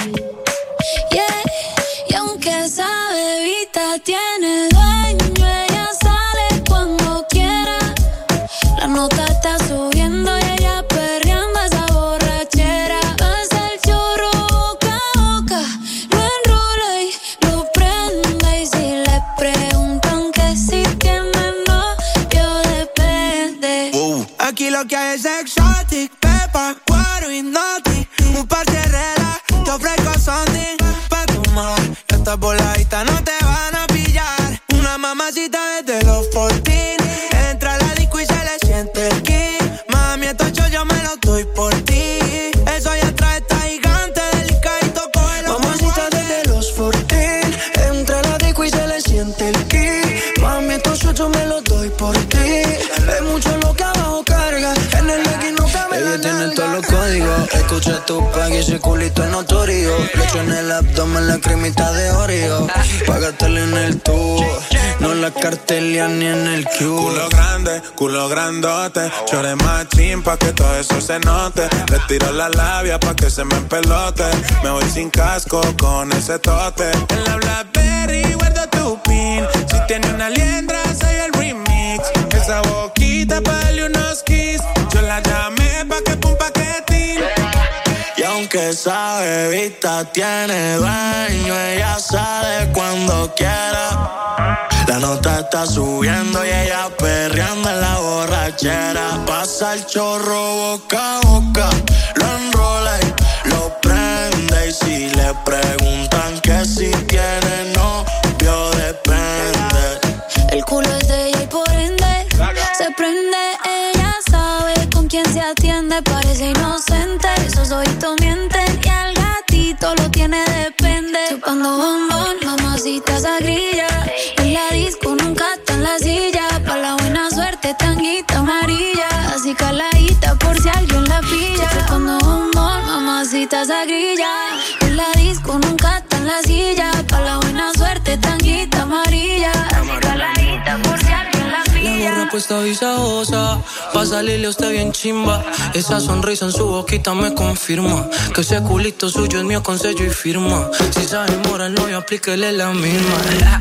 Yeah. Y aunque esa bebita tiene dueño, ella sale cuando quiera. La nota está subiendo y ella perreando esa borrachera. Pasa el chorro boca a boca, lo enrola y lo prende. Y si le preguntan que si tiene novio, depende. Aquí lo que hay es exotic, pepa, guaro y noti. Un par de reglas, te ofrezco something pa' tomar. Ya estás voladita, no te van a pillar. Una mamacita desde los 14. Entra a la disco y se le siente el kick. Mami, estos yo me los doy por ti. Eso ya trae esta gigante delicadito, cógelo. Mamacita desde los 14. Entra a la disco y se le siente el kick. Mami, estos yo me los doy por ti. Es mucho lo que abajo carga. En el X no cabe la Ella tiene nalga. todos los códigos. Escucha tu pack y ese culito es notorio. Le echo en el abdomen la cremita de Oreo. Pa' gastarle en el tubo. No la cartelia ni en el cubo. Culo grande, culo grandote. Chore machín pa' que todo eso se note. Le tiro la labia pa' que se me empelote. Me voy sin casco con ese tote. En la Blackberry guardo tu pin. Si tiene una liendra soy el remix. Esa cerquita pa' darle unos kiss. Yo la llamé pa' que pa' un paquetín. Y aunque esa bebita tiene dueño, ella sale cuando quiera. La nota está subiendo y ella perreando en la borrachera. Pasa el chorro boca a boca, lo enrola y lo prende. Y si le preguntan que si tiene novio, depende. El culo es de ella y por ende se prende. Ella sabe con quién se atiende. Parece inocente, esos ojitos mienten. Y al gatito lo tiene depende. Chupando bombón, mamacita esa grilla. En la disco nunca está en la silla. Pa' la buena suerte, tanguita amarilla. Así caladita por si alguien la pilla. Chupando bombón, mamacita esa grilla. En la disco nunca está en la silla. Pa' la buena suerte, tanguita amarilla. Así caladita por si alguien la pilla. La gorra puesta visajosa, pa' salirle usted bien chimba. Esa sonrisa en su boquita me confirma que ese culito suyo es mío con sello y firma. Si se enamora el novio, aplíquele la misma.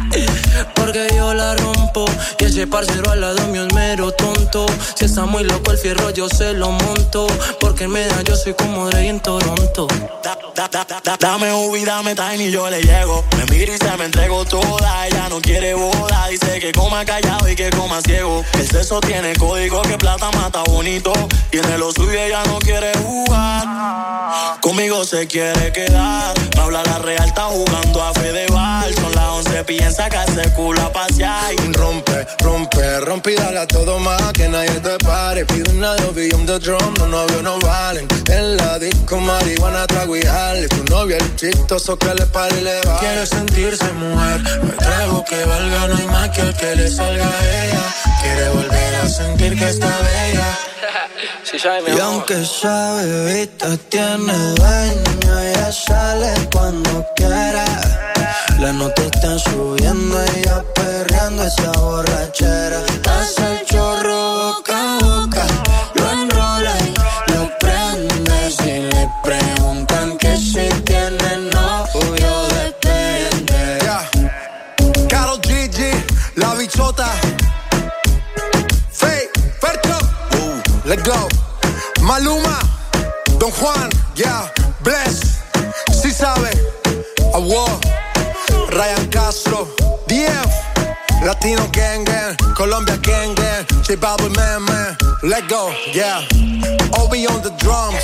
Porque yo la rompo y ese parcero al lado mío es mero tonto. Si está muy loco el fierro yo se lo monto. Porque en media yo soy como Drake en Toronto. Dame Ubi, dame Tiny, yo le llego. Me mira y se me entregó toda. Ella no quiere boda, dice que coma callado y que coma ciego. El sexo tiene código, que plata mata bonito. Tiene lo suyo, ella no quiere jugar. Conmigo se quiere quedar. Me habla la real, está jugando a Fedeval. Son las 11, piensa que hace culo a pasear. Rompe, rompe, rompe y dale a todo más. Que nadie te pare. Pide una de billón de drum, los novios no valen. En la disco marihuana trago y jale. Tu novio el chistoso que le pare y le va. Quiere sentirse mujer, me traigo que valga. No hay más que el que le salga a ella. Quiere volver a sentir que está bella. Y aunque esa bebita tiene dueño, ella sale cuando quiera. La nota está subiendo, ella perreando esa borrachera. Pasa el chorro boca a boca, lo enrola y lo prende. Si le preguntan que si tiene novio, depende. Karol G, la bichota. Faye, Fercho, let's go. Maluma, Don Juan, Bless, si sabe, Award, Ryan Castro, DF, Latino Gang Gang, Colombia Gang Gang, J Balvin Man, let's go, Obi on the drums,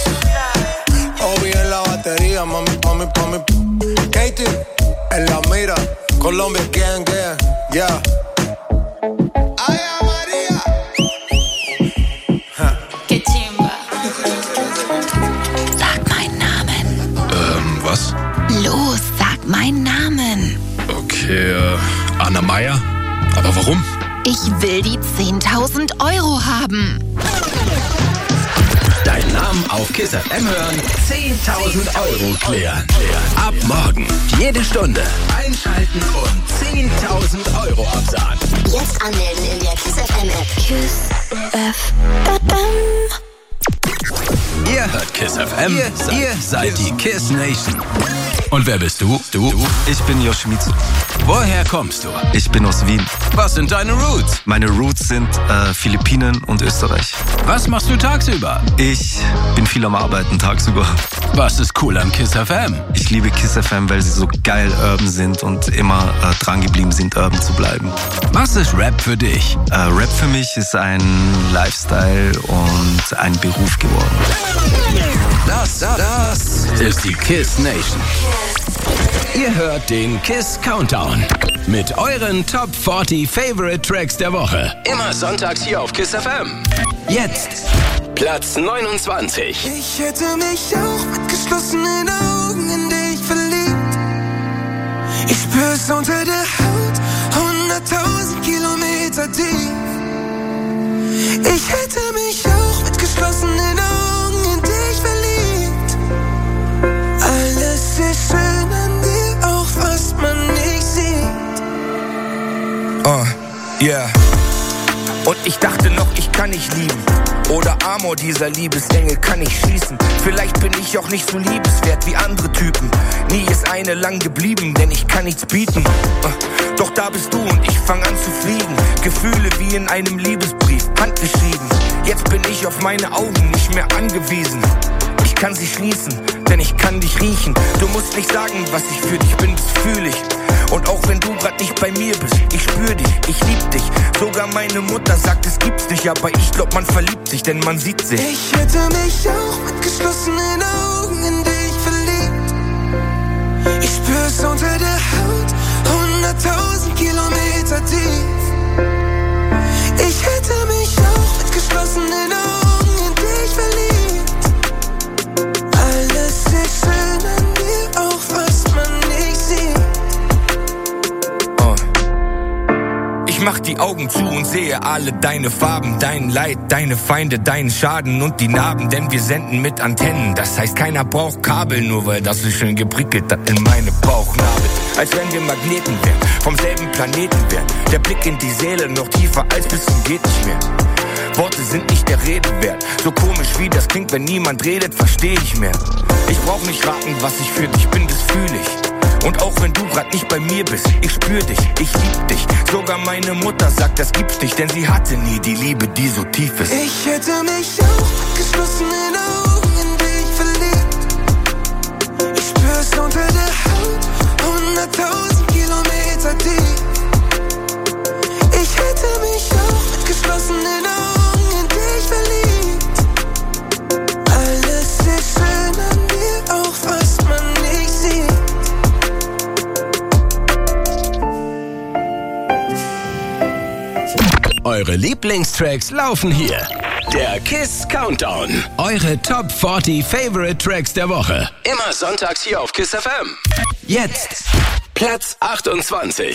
Obi en la batería, mami, Katie, en la mira, Colombia Gang Gang, Was? Los, sag meinen Namen. Okay, Anna Meyer? Aber warum? Ich will die 10.000 Euro haben. Deinen Namen auf Kiss FM hören, 10.000 Euro klären. Ab morgen, jede Stunde, einschalten und 10.000 Euro absahen. Jetzt anmelden in der Kiss FM App. Kiss FM. Ihr hört Kiss FM, ihr seid die Kiss Nation. Und wer bist du? Ich bin Yoshimitsu. Woher kommst du? Ich bin aus Wien. Was sind deine Roots? Meine Roots sind Philippinen und Österreich. Was machst du tagsüber? Ich bin viel am Arbeiten tagsüber. Was ist cool an Kiss FM? Ich liebe Kiss FM, weil sie so geil urban sind und immer dran geblieben sind, urban zu bleiben. Was ist Rap für dich? Rap für mich ist ein Lifestyle und ein Beruf geworden. Das ist die Kiss Nation. Ihr hört den Kiss Countdown mit euren Top 40 Favorite Tracks der Woche. Immer sonntags hier auf Kiss FM. Jetzt Platz 29. Ich hätte mich auch mit geschlossenen Augen in dich verliebt. Ich spür's unter der Haut, 100.000 Kilometer tief. Ich hätte mich auch mit geschlossenen Augen in dich verliebt. Alles ist schön an dir, auch was man nicht sieht. Und ich dachte noch, ich kann nicht lieben. Oder Amor, dieser Liebesengel kann ich schießen. Vielleicht bin ich auch nicht so liebenswert wie andere Typen. Nie ist eine lang geblieben, denn ich kann nichts bieten. Doch da bist du und ich fang an zu fliegen. Gefühle wie in einem Liebesbrief, handgeschrieben. bin ich auf meine Augen nicht mehr angewiesen. Ich kann sie schließen, denn ich kann dich riechen. Du musst nicht sagen, was ich für dich bin, das fühl ich. Und auch wenn du grad nicht bei mir bist, ich spür dich, ich lieb dich. Sogar meine Mutter sagt, es gibt's nicht, aber ich glaub, man verliebt sich, denn man sieht sich. Ich hätte mich auch mit geschlossenen Augen in dich verliebt. Ich spür's unter der Haut, 100.000 Kilometer tief. Ich hätte mich auch mit geschlossenen Augen in dich verliebt. Alles ist schön an dir, auch was man nicht sieht. Ich mach die Augen zu und sehe alle deine Farben, dein Leid, deine Feinde, deinen Schaden und die Narben, denn wir senden mit Antennen. Das heißt, keiner braucht Kabel, nur weil das so schön geprickelt hat in meine Bauchnabel. Als wenn wir Magneten wären, vom selben Planeten wären. Der Blick in die Seele noch tiefer als bis zum geht nicht mehr. Worte sind nicht der Rede wert. So komisch wie das klingt, wenn niemand redet, versteh ich mehr. Ich brauch nicht raten, was ich für dich bin, das fühl ich. Und auch wenn du grad nicht bei mir bist, ich spür dich, ich lieb dich. Sogar meine Mutter sagt, das gibt's nicht, denn sie hatte nie die Liebe, die so tief ist. Ich hätte mich auch mit geschlossenen Augen in dich verliebt. Ich spür's unter der Haut, 100.000 Kilometer tief. Ich hätte mich auch mit geschlossenen Augen in dich verliebt. Alles ist schön an dir, auch was man nicht sieht. Eure Lieblingstracks laufen hier. Der KISS Countdown. Eure Top 40 Favorite Tracks der Woche. Immer sonntags hier auf KISS FM. Jetzt Platz 28.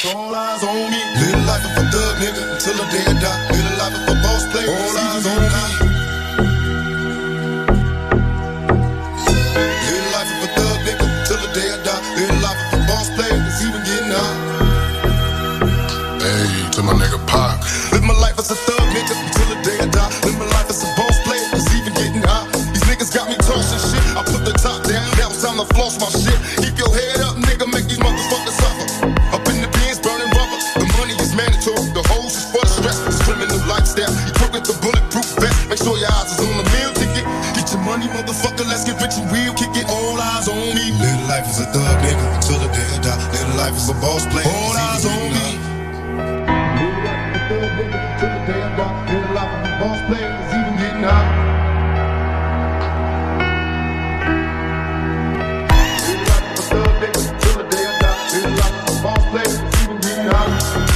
To my nigga Pac. Live my life as a thug nigga until the day I die. Live my life as a boss player, it's even getting high. These niggas got me tossing shit. I put the top down, now it's time to floss my shit. Keep your head up, nigga, make these motherfuckers suffer. Up in the bins, burning rubber. The money is mandatory, the hoes is for the stress. It's criminal lifestyle. You took with the bulletproof vest. Make sure your eyes is on the meal ticket. Get your money, motherfucker, let's get rich and real. Kick it, all eyes on me. Live life as a thug nigga until the day I die. Live life as a boss player, all eyes on me. Till the day I die, in the life of a boss player, it's even getting high. In the life of a thug nigga, till the day I die, in the life of a boss player, it's even getting high.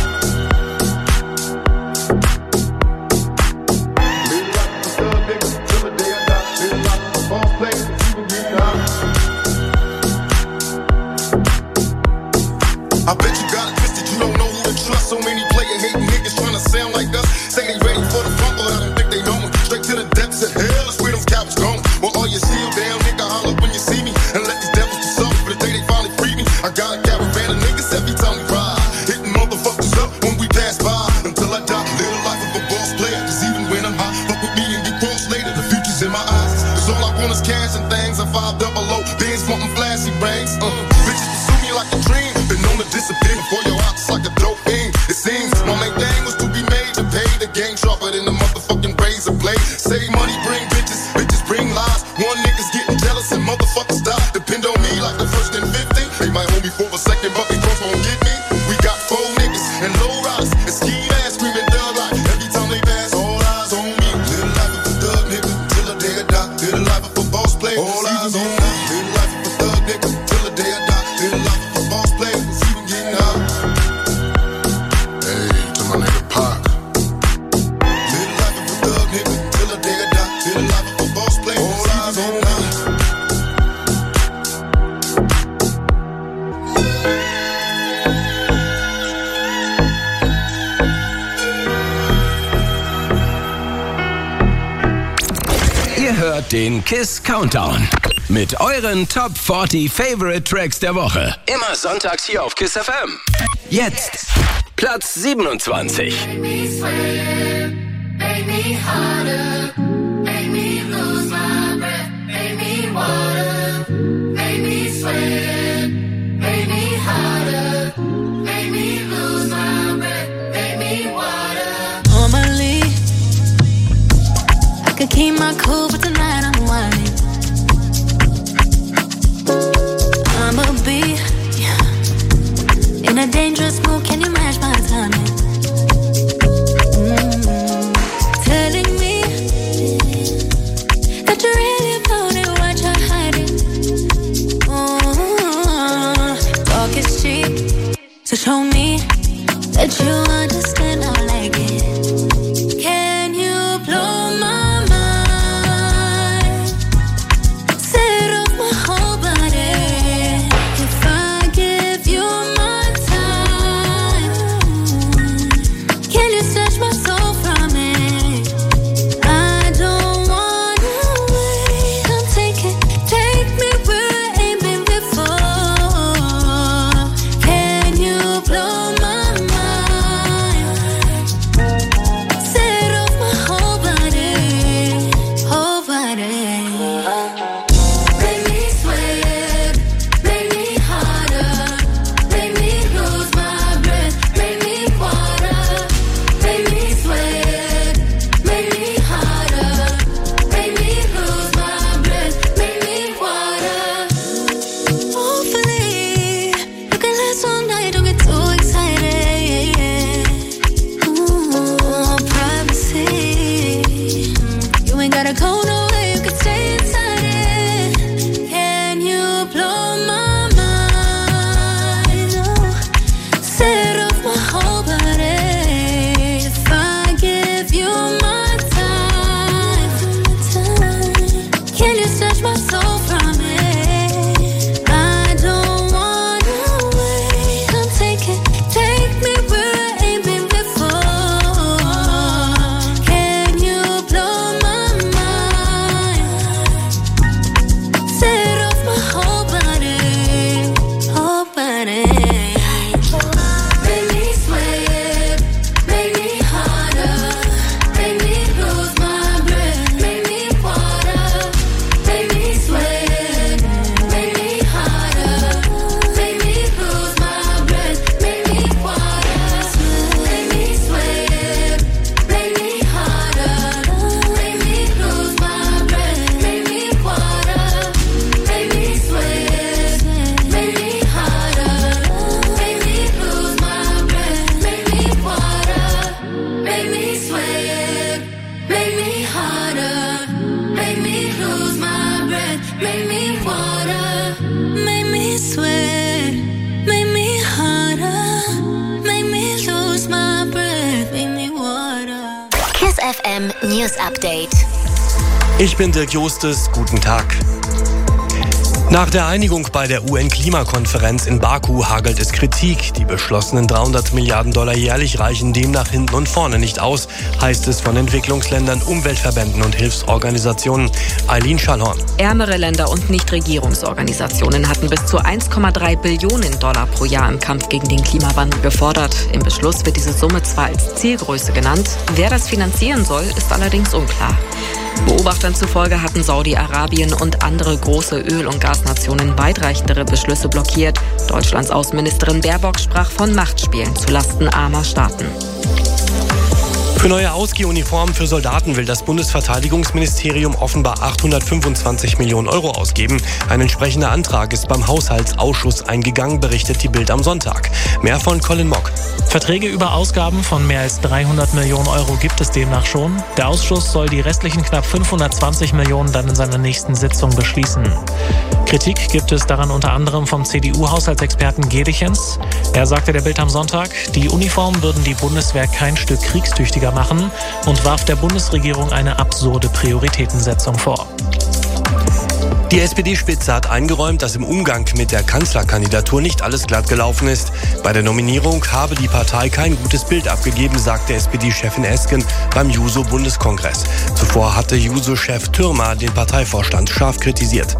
In the life of a thug nigga, till the day I die, in the life of a boss player, it's even getting high. I bet you got it twisted, you don't know who to trust. So many player-hating niggas tryna sound like us. Say they ready for the front, but I don't think they know it. Straight to the depths of hell, that's where those cowards going. Well, all you seal down, nigga, holler when you see me. And let these devils decide for the day they finally free me. I got a caravan of niggas every time we ride. Hitting motherfuckers up when we pass by. Until I die, live the life of a boss player. Cause even when I'm high, fuck with me and get cross later. The future's in my eyes. Cause all I want is cash and things. I'm 500. Bands wanting flashy rings. Bitches pursue me like a dream. Been known to disappear before your eyes like a dope fiend. It seems my main thing was to be made to pay the game sharper than the motherfucking razor blade. Save money, bring bitches, bitches bring lies. One nigga's getting jealous and motherfuckers die. Depend on me like the first and 50. They might hold me for a second, but they both won't get me. We got 4 niggas and low riders and ski ass screaming thug life. Every time they pass, all eyes on me. Live the life of a thug nigga till the day I die. Live the life of a boss player. All eyes on me. Live the life of a thug nigga till the day I die. Live the life of a boss player. It's even getting high. My nigga Pac. Live the life of a thug nigga till the day I die. Live the life of a boss player. All eyes on me. Ihr hört den KISS Countdown mit euren Top 40 Favorite Tracks der Woche. Immer sonntags hier auf KISS FM. Jetzt Platz 27. Make me sweat, make me harder, make me lose my breath, make me water, make me sweat, make me harder, make me lose my breath, make me water. Normally, I Keep my cool, but tonight I'm whining. I'ma be in a dangerous mood. Can you match my timing? Telling me that you really about it, what you're hiding. Talk is cheap, so show me that you understand how I like it. Can you blow my mind? Set off my whole body. If I give you my time, can you snatch my soul from it? I don't wanna wait. I'm take me where I ain't been before. Can you blow my mind? Set off my whole body, whole body. Make me sweat, make me harder, make me lose my breath, make me water, make me sweat, make me harder, make me lose my breath, make me water. Hopefully, you can last all night, don't get too excited. Ooh, privacy. You ain't gotta go nowhere, you can stay inside it. Can you blow my mind? Oh, set off my whole body. If I give you my time, can you snatch my soul from it? I don't wanna wait. I'm take me where I ain't been before. Can you blow my mind? Set off my whole body, whole body. Make me sweat, make me harder, make me lose my breath, make me water, make me sweat, make me harder, make me lose my breath, make me water, make me sweat, make me harder, make me lose my breath, make me water, make me sweat, make me harder, make me lose my breath, make me water, make me sweat, make me harder, make me lose my breath, make me water, make me sweat, make me harder, make me lose my breath, make me water. Kiss FM News Update. Ich bin Dirk Justus, guten Tag. Nach der Einigung bei der UN-Klimakonferenz in Baku hagelt es Kritik. Die beschlossenen $300 Milliarden jährlich reichen demnach hinten und vorne nicht aus, heißt es von Entwicklungsländern, Umweltverbänden und Hilfsorganisationen. Eileen Schallhorn. Ärmere Länder und Nichtregierungsorganisationen hatten bis zu $1,3 Billionen pro Jahr im Kampf gegen den Klimawandel gefordert. Im Beschluss wird diese Summe zwar als Zielgröße genannt, wer das finanzieren soll, ist allerdings unklar. Beobachtern zufolge hatten Saudi-Arabien und andere große Öl- und Gasnationen weitreichendere Beschlüsse blockiert. Deutschlands Außenministerin Baerbock sprach von Machtspielen zulasten armer Staaten. Für neue Ausgehuniformen für Soldaten will das Bundesverteidigungsministerium offenbar 825 Millionen Euro ausgeben. Ein entsprechender Antrag ist beim Haushaltsausschuss eingegangen, berichtet die Bild am Sonntag. Mehr von Colin Mock. Verträge über Ausgaben von mehr als 300 Millionen Euro gibt es demnach schon. Der Ausschuss soll die restlichen knapp 520 Millionen dann in seiner nächsten Sitzung beschließen. Kritik gibt es daran unter anderem vom CDU-Haushaltsexperten Gedichens. Er sagte der Bild am Sonntag, die Uniformen würden die Bundeswehr kein Stück kriegstüchtiger machen und warf der Bundesregierung eine absurde Prioritätensetzung vor. Die SPD-Spitze hat eingeräumt, dass im Umgang mit der Kanzlerkandidatur nicht alles glatt gelaufen ist. Bei der Nominierung habe die Partei kein gutes Bild abgegeben, sagte SPD-Chefin Esken beim Juso-Bundeskongress. Zuvor hatte Juso-Chef Thürmer den Parteivorstand scharf kritisiert.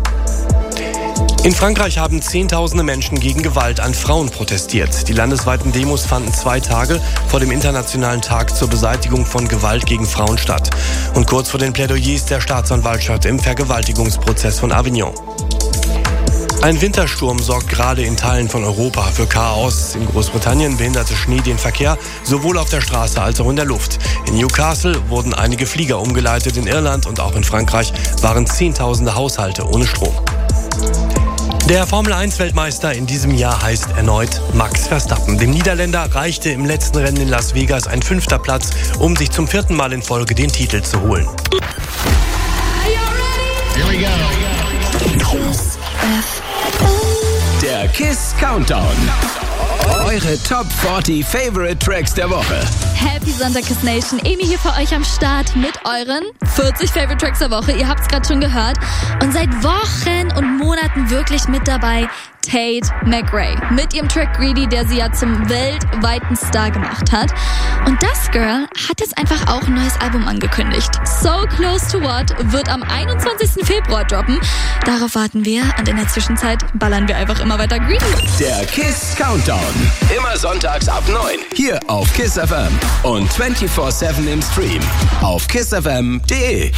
In Frankreich haben Zehntausende Menschen gegen Gewalt an Frauen protestiert. Die landesweiten Demos fanden 2 Tage vor dem Internationalen Tag zur Beseitigung von Gewalt gegen Frauen statt. Und kurz vor den Plädoyers der Staatsanwaltschaft im Vergewaltigungsprozess von Avignon. Ein Wintersturm sorgt gerade in Teilen von Europa für Chaos. In Großbritannien behinderte Schnee den Verkehr sowohl auf der Straße als auch in der Luft. In Newcastle wurden einige Flieger umgeleitet. In Irland und auch in Frankreich waren Zehntausende Haushalte ohne Strom. Der Formel-1-Weltmeister in diesem Jahr heißt erneut Max Verstappen. Dem Niederländer reichte im letzten Rennen in Las Vegas ein 5. Platz, um sich zum 4. Mal in Folge den Titel zu holen. Here we go. Der Kiss Countdown. Eure Top 40 Favorite Tracks der Woche. Happy Sonntag, Kiss Nation. Amy hier für euch am Start mit euren 40 Favorite Tracks der Woche. Ihr habt es gerade schon gehört. Und seit Wochen und Monaten wirklich mit dabei Tate McRae. Mit ihrem Track Greedy, der sie ja zum weltweiten Star gemacht hat. Und das Girl hat jetzt einfach auch ein neues Album angekündigt. So Close to What wird am 21. Februar droppen. Darauf warten wir und in der Zwischenzeit ballern wir einfach immer weiter Greedy. Der Kiss Countdown. Immer sonntags ab 9. Hier auf Kiss FM und 24/7 im Stream auf kissfm.de.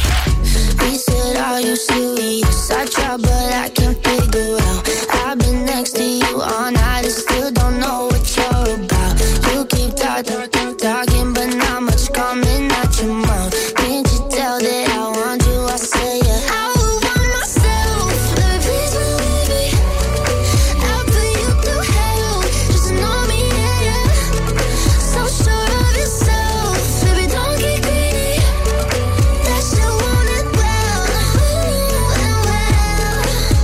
Next to you all night, I still don't know what you're about. You keep talking, but not much coming out your mouth. Can't you tell that I want you? I say yeah. I would want myself, baby, please believe me. I'll put you through hell, just know me, yeah, yeah. So sure of yourself, baby, don't get greedy. That you want it well, and well.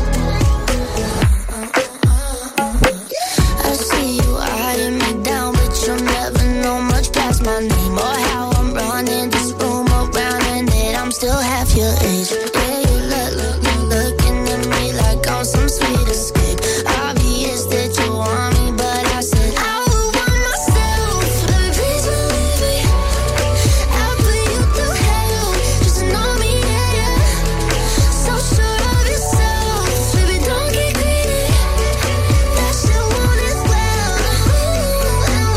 I see you eyeing me down, but you'll never know much past my name or how I'm running this room around and that I'm still half your age. Yeah, you looking at me like I'm some sweet escape. Obvious that you want me, but I said I would want myself. Baby, please believe me. I'll put you through hell, just know me, yeah, yeah. So sure of yourself, baby, don't get greedy. That you want it well, and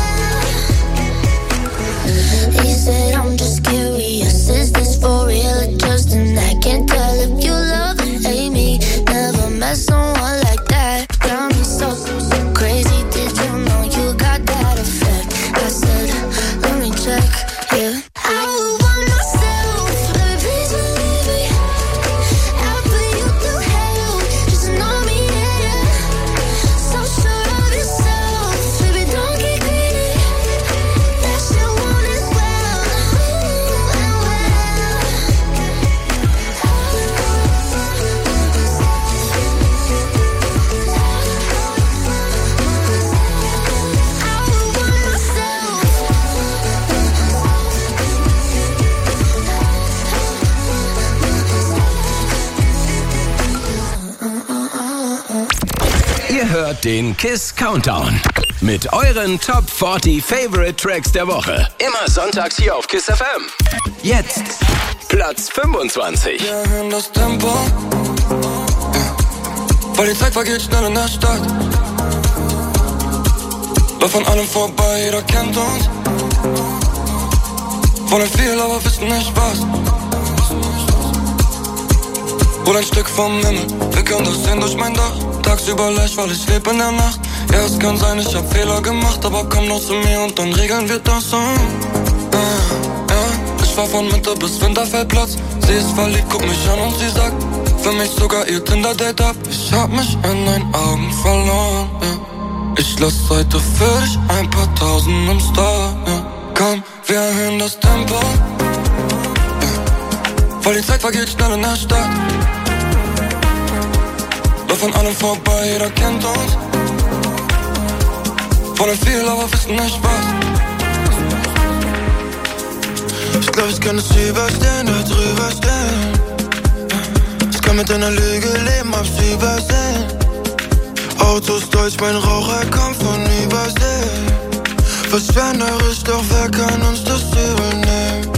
well. He said I'm just curious, is this for real or just an act? Can't tell if you love or hate me. Never met someone like that. Got me so crazy. Did you know you got that effect? I said, let me check, yeah. I would want myself, baby, please believe me. I'll put you through hell, just know me, yeah, yeah. So sure of yourself, baby, don't get greedy. That you want it well, and well. I would want myself. Ihr hört den Kiss Countdown mit euren Top 40 Favorite Tracks der Woche. Immer sonntags hier auf Kiss FM. Jetzt Platz 25. Wir erhöhen das Tempo, weil die Zeit vergeht schnell in der Stadt. Lauf an allem vorbei, jeder kennt uns. Wollen viel, aber wissen nicht was. Hol ein Stück vom Himmel, wir können das sehen durch mein Dach. Tagsüber leicht, weil ich lebe in der Nacht. Ja, es kann sein, ich hab Fehler gemacht, aber komm noch zu mir und dann regeln wir das so. Ich fahr von Mitte bis Winterfeldplatz. Sie ist verliebt, guck mich an und sie sagt, für mich sogar ihr Tinder-Date ab. Ich hab mich in deinen Augen verloren, ja. Ich lass heute für dich ein paar Tausend im Store, ja. Komm, wir erhöhen das Tempo, ja. Weil die Zeit vergeht schnell in der Stadt. Lauf an allem vorbei, jeder kennt uns. Wollen viel, aber wissen nicht was. Ich glaub, ich kann es überstehen, da drüber stehen. Ich kann mit einer Lüge leben, hab's übersehen. Autos deutsch, mein Raucher kommt von Übersee. Verschwenderisch, doch wer kann uns das übernehmen?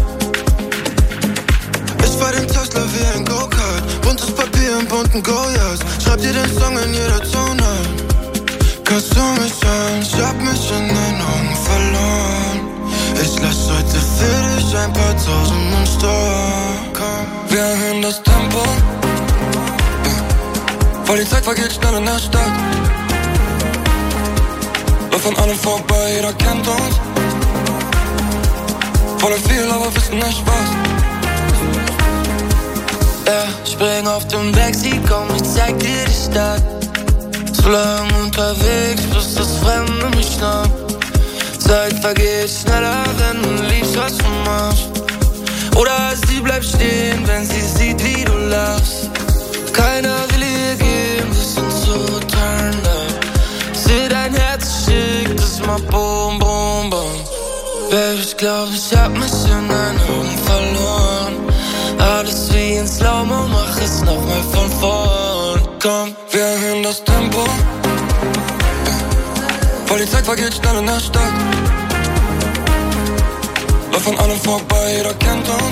Ich fahr den Tesla wie ein Go-Kart. Buntes Papier im bunten Goyas. Schreib dir den Song in jeder Tonart. Kannst du mich an? Ich hab mich in deinen Augen verloren. Ich lass heute für dich ein paar Tausend im Store. Wir erhöhen das Tempo, Weil die Zeit vergeht schnell in der Stadt. Lauf an allem vorbei, jeder kennt uns. Wollen viel, aber wissen nicht was. Spring auf dem Backseat, komm, ich zeig dir die Stadt. Zu lang unterwegs, bis das Fremde mich schnappt. Zeit vergeht schneller, wenn du liebst, was du machst. Oder sie bleibt stehen, wenn sie sieht, wie du lachst. Keiner will ihr gehen, wir sind so turned up. Seh dein Herz schickt, es macht boom, boom, boom. Baby, ich glaub, ich hab mich in deinen Augen verloren. Alles wie in Slow-Mo, mach es nochmal von vorn. Komm, wir erhöhen das Tempo. Weil die Zeit vergeht schnell in der Stadt. Lauf an allem vorbei, jeder kennt uns.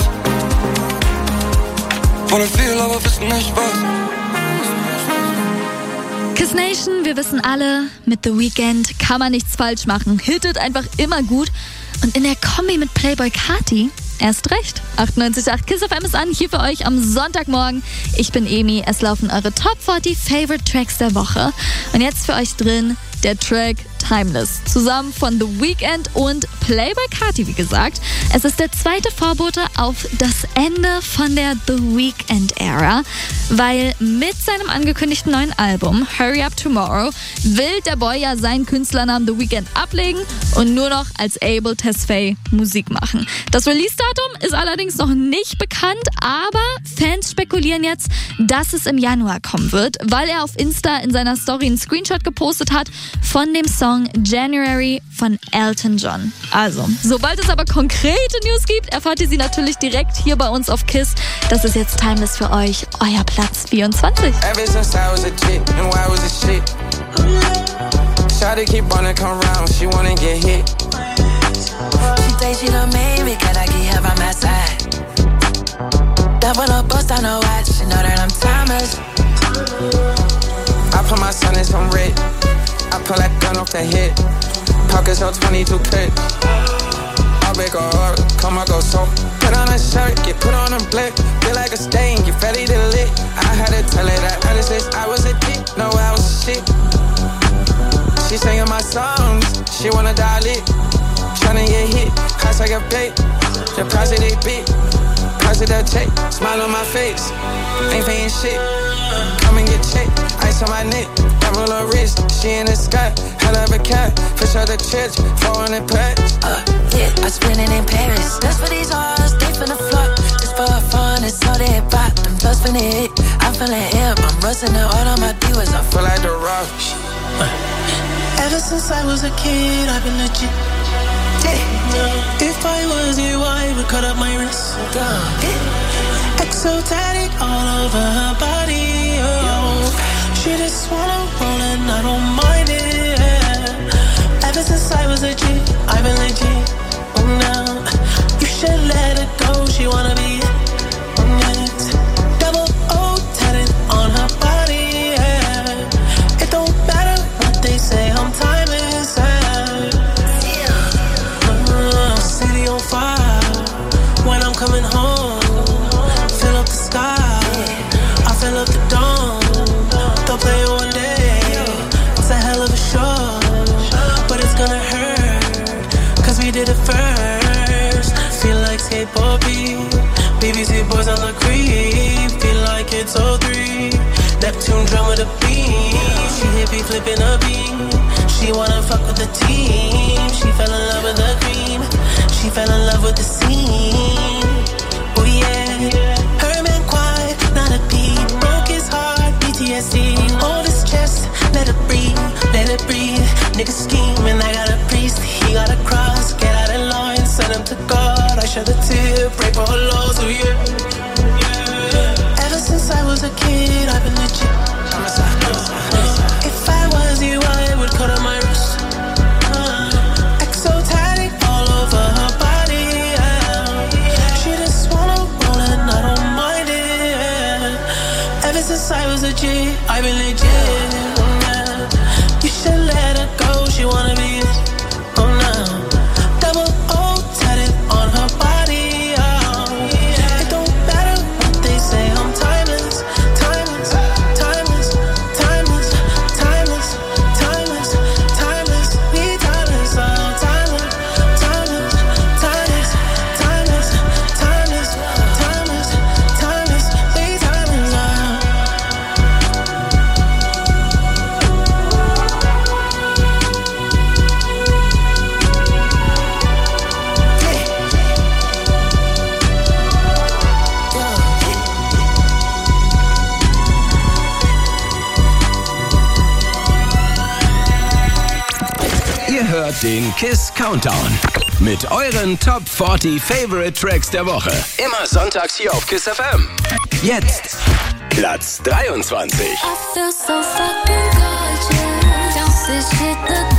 Wollen viel, aber wissen nicht was. Kiss Nation, wir wissen alle, mit The Weeknd kann man nichts falsch machen. Hittet einfach immer gut. Und in der Kombi mit Playboy Carti erst recht. 98.8 Kiss FM ist an, hier für euch am Sonntagmorgen. Ich bin Emi, es laufen eure Top 40 Favorite Tracks der Woche. Und jetzt für euch drin der Track Timeless, zusammen von The Weeknd und Playboy Carti, wie gesagt. Es ist der zweite Vorbote auf das Ende von der The Weeknd-Ära, weil mit seinem angekündigten neuen Album Hurry Up Tomorrow will der Boy ja seinen Künstlernamen The Weeknd ablegen und nur noch als Abel Tesfaye Musik machen. Das Release-Datum ist allerdings noch nicht bekannt, aber Fans spekulieren jetzt, dass es im Januar kommen wird, weil er auf Insta in seiner Story einen Screenshot gepostet hat von dem Song January von Elton John. Also, sobald es aber konkrete News gibt, erfahrt ihr sie natürlich direkt hier bei uns auf KISS. Das ist jetzt Timeless für euch, euer Platz 24. Ever since I was a chick, and why was it shit? Try to keep on and come round, she wanna get hit. She thinks she done made me, cause I keep her by my side. Double up, bust on her watch, she know that I'm timeless. I put my son in some red. I pull that gun off the hip. Pockets hold 22 clips. I'll make a heart, come I go so. Put on a shirt, get put on a blick. Feel like a stain, get ready to lit. I had to tell her that ever since I was a dick. No, I was a shit. She singing my songs, she wanna die lit. Tryna get hit, cost like a plate. The price of they big, price of that tape. Smile on my face, ain't paying shit. Come and get checked, ice on my neck. Emerald on wrist, she in the sky. Hell of a cat, fish out the church, 400 packs. Yeah, I spend it in Paris. That's for these hoes, they finna flock. Just for fun, it's all they pop. Them plus finna hit, I'm feeling hip. I'm rusting the all on my divas, I feel like the rock. Ever since I was a kid, I've been legit. If I was you, I would cut up my wrist. Exotic all over her body, oh. She just wanna roll and I don't mind it. Ever since I was a G, I've been legit. Oh, now you should let her go. She wanna be next. Double O tatted on her body, yeah. It don't matter what they say, I'm timeless. City on fire when I'm coming home. Fill up the sky, I fill up the dome. Don't play it one day, it's a hell of a show. But it's gonna hurt, cause we did it first. Feel like skateboard beat, BBC boys on the creep. Feel like it's 03, Neptune drum with a beat. She hit me flipping a beat. She wanna fuck with the team. She fell in love with the cream. She fell in love with the scene. Oh yeah, her man quiet, not a peep. Broke his heart, PTSD. Hold his chest, let it breathe, let it breathe. Nigga scheming, I got a priest. He got a cross, get out of line, send him to God. I shed a tear, pray for her lows, oh yeah. Ever since I was a kid, I've been legit. If I was you, I would cut on my wrist. Exotic all over her body, yeah. She just wanna roll and I don't mind it, yeah. Ever since I was a G, I've been legit, yeah. You should let her go, she wanna be it, oh no. Double O tatted on her body, yeah. It don't matter what they say, I'm timeless, timeless, timeless, hört den KISS Countdown mit euren Top 40 Favorite Tracks der Woche. Immer sonntags hier auf KISS FM. Jetzt Platz 23. I feel so fucking gorgeous. Don't say shit,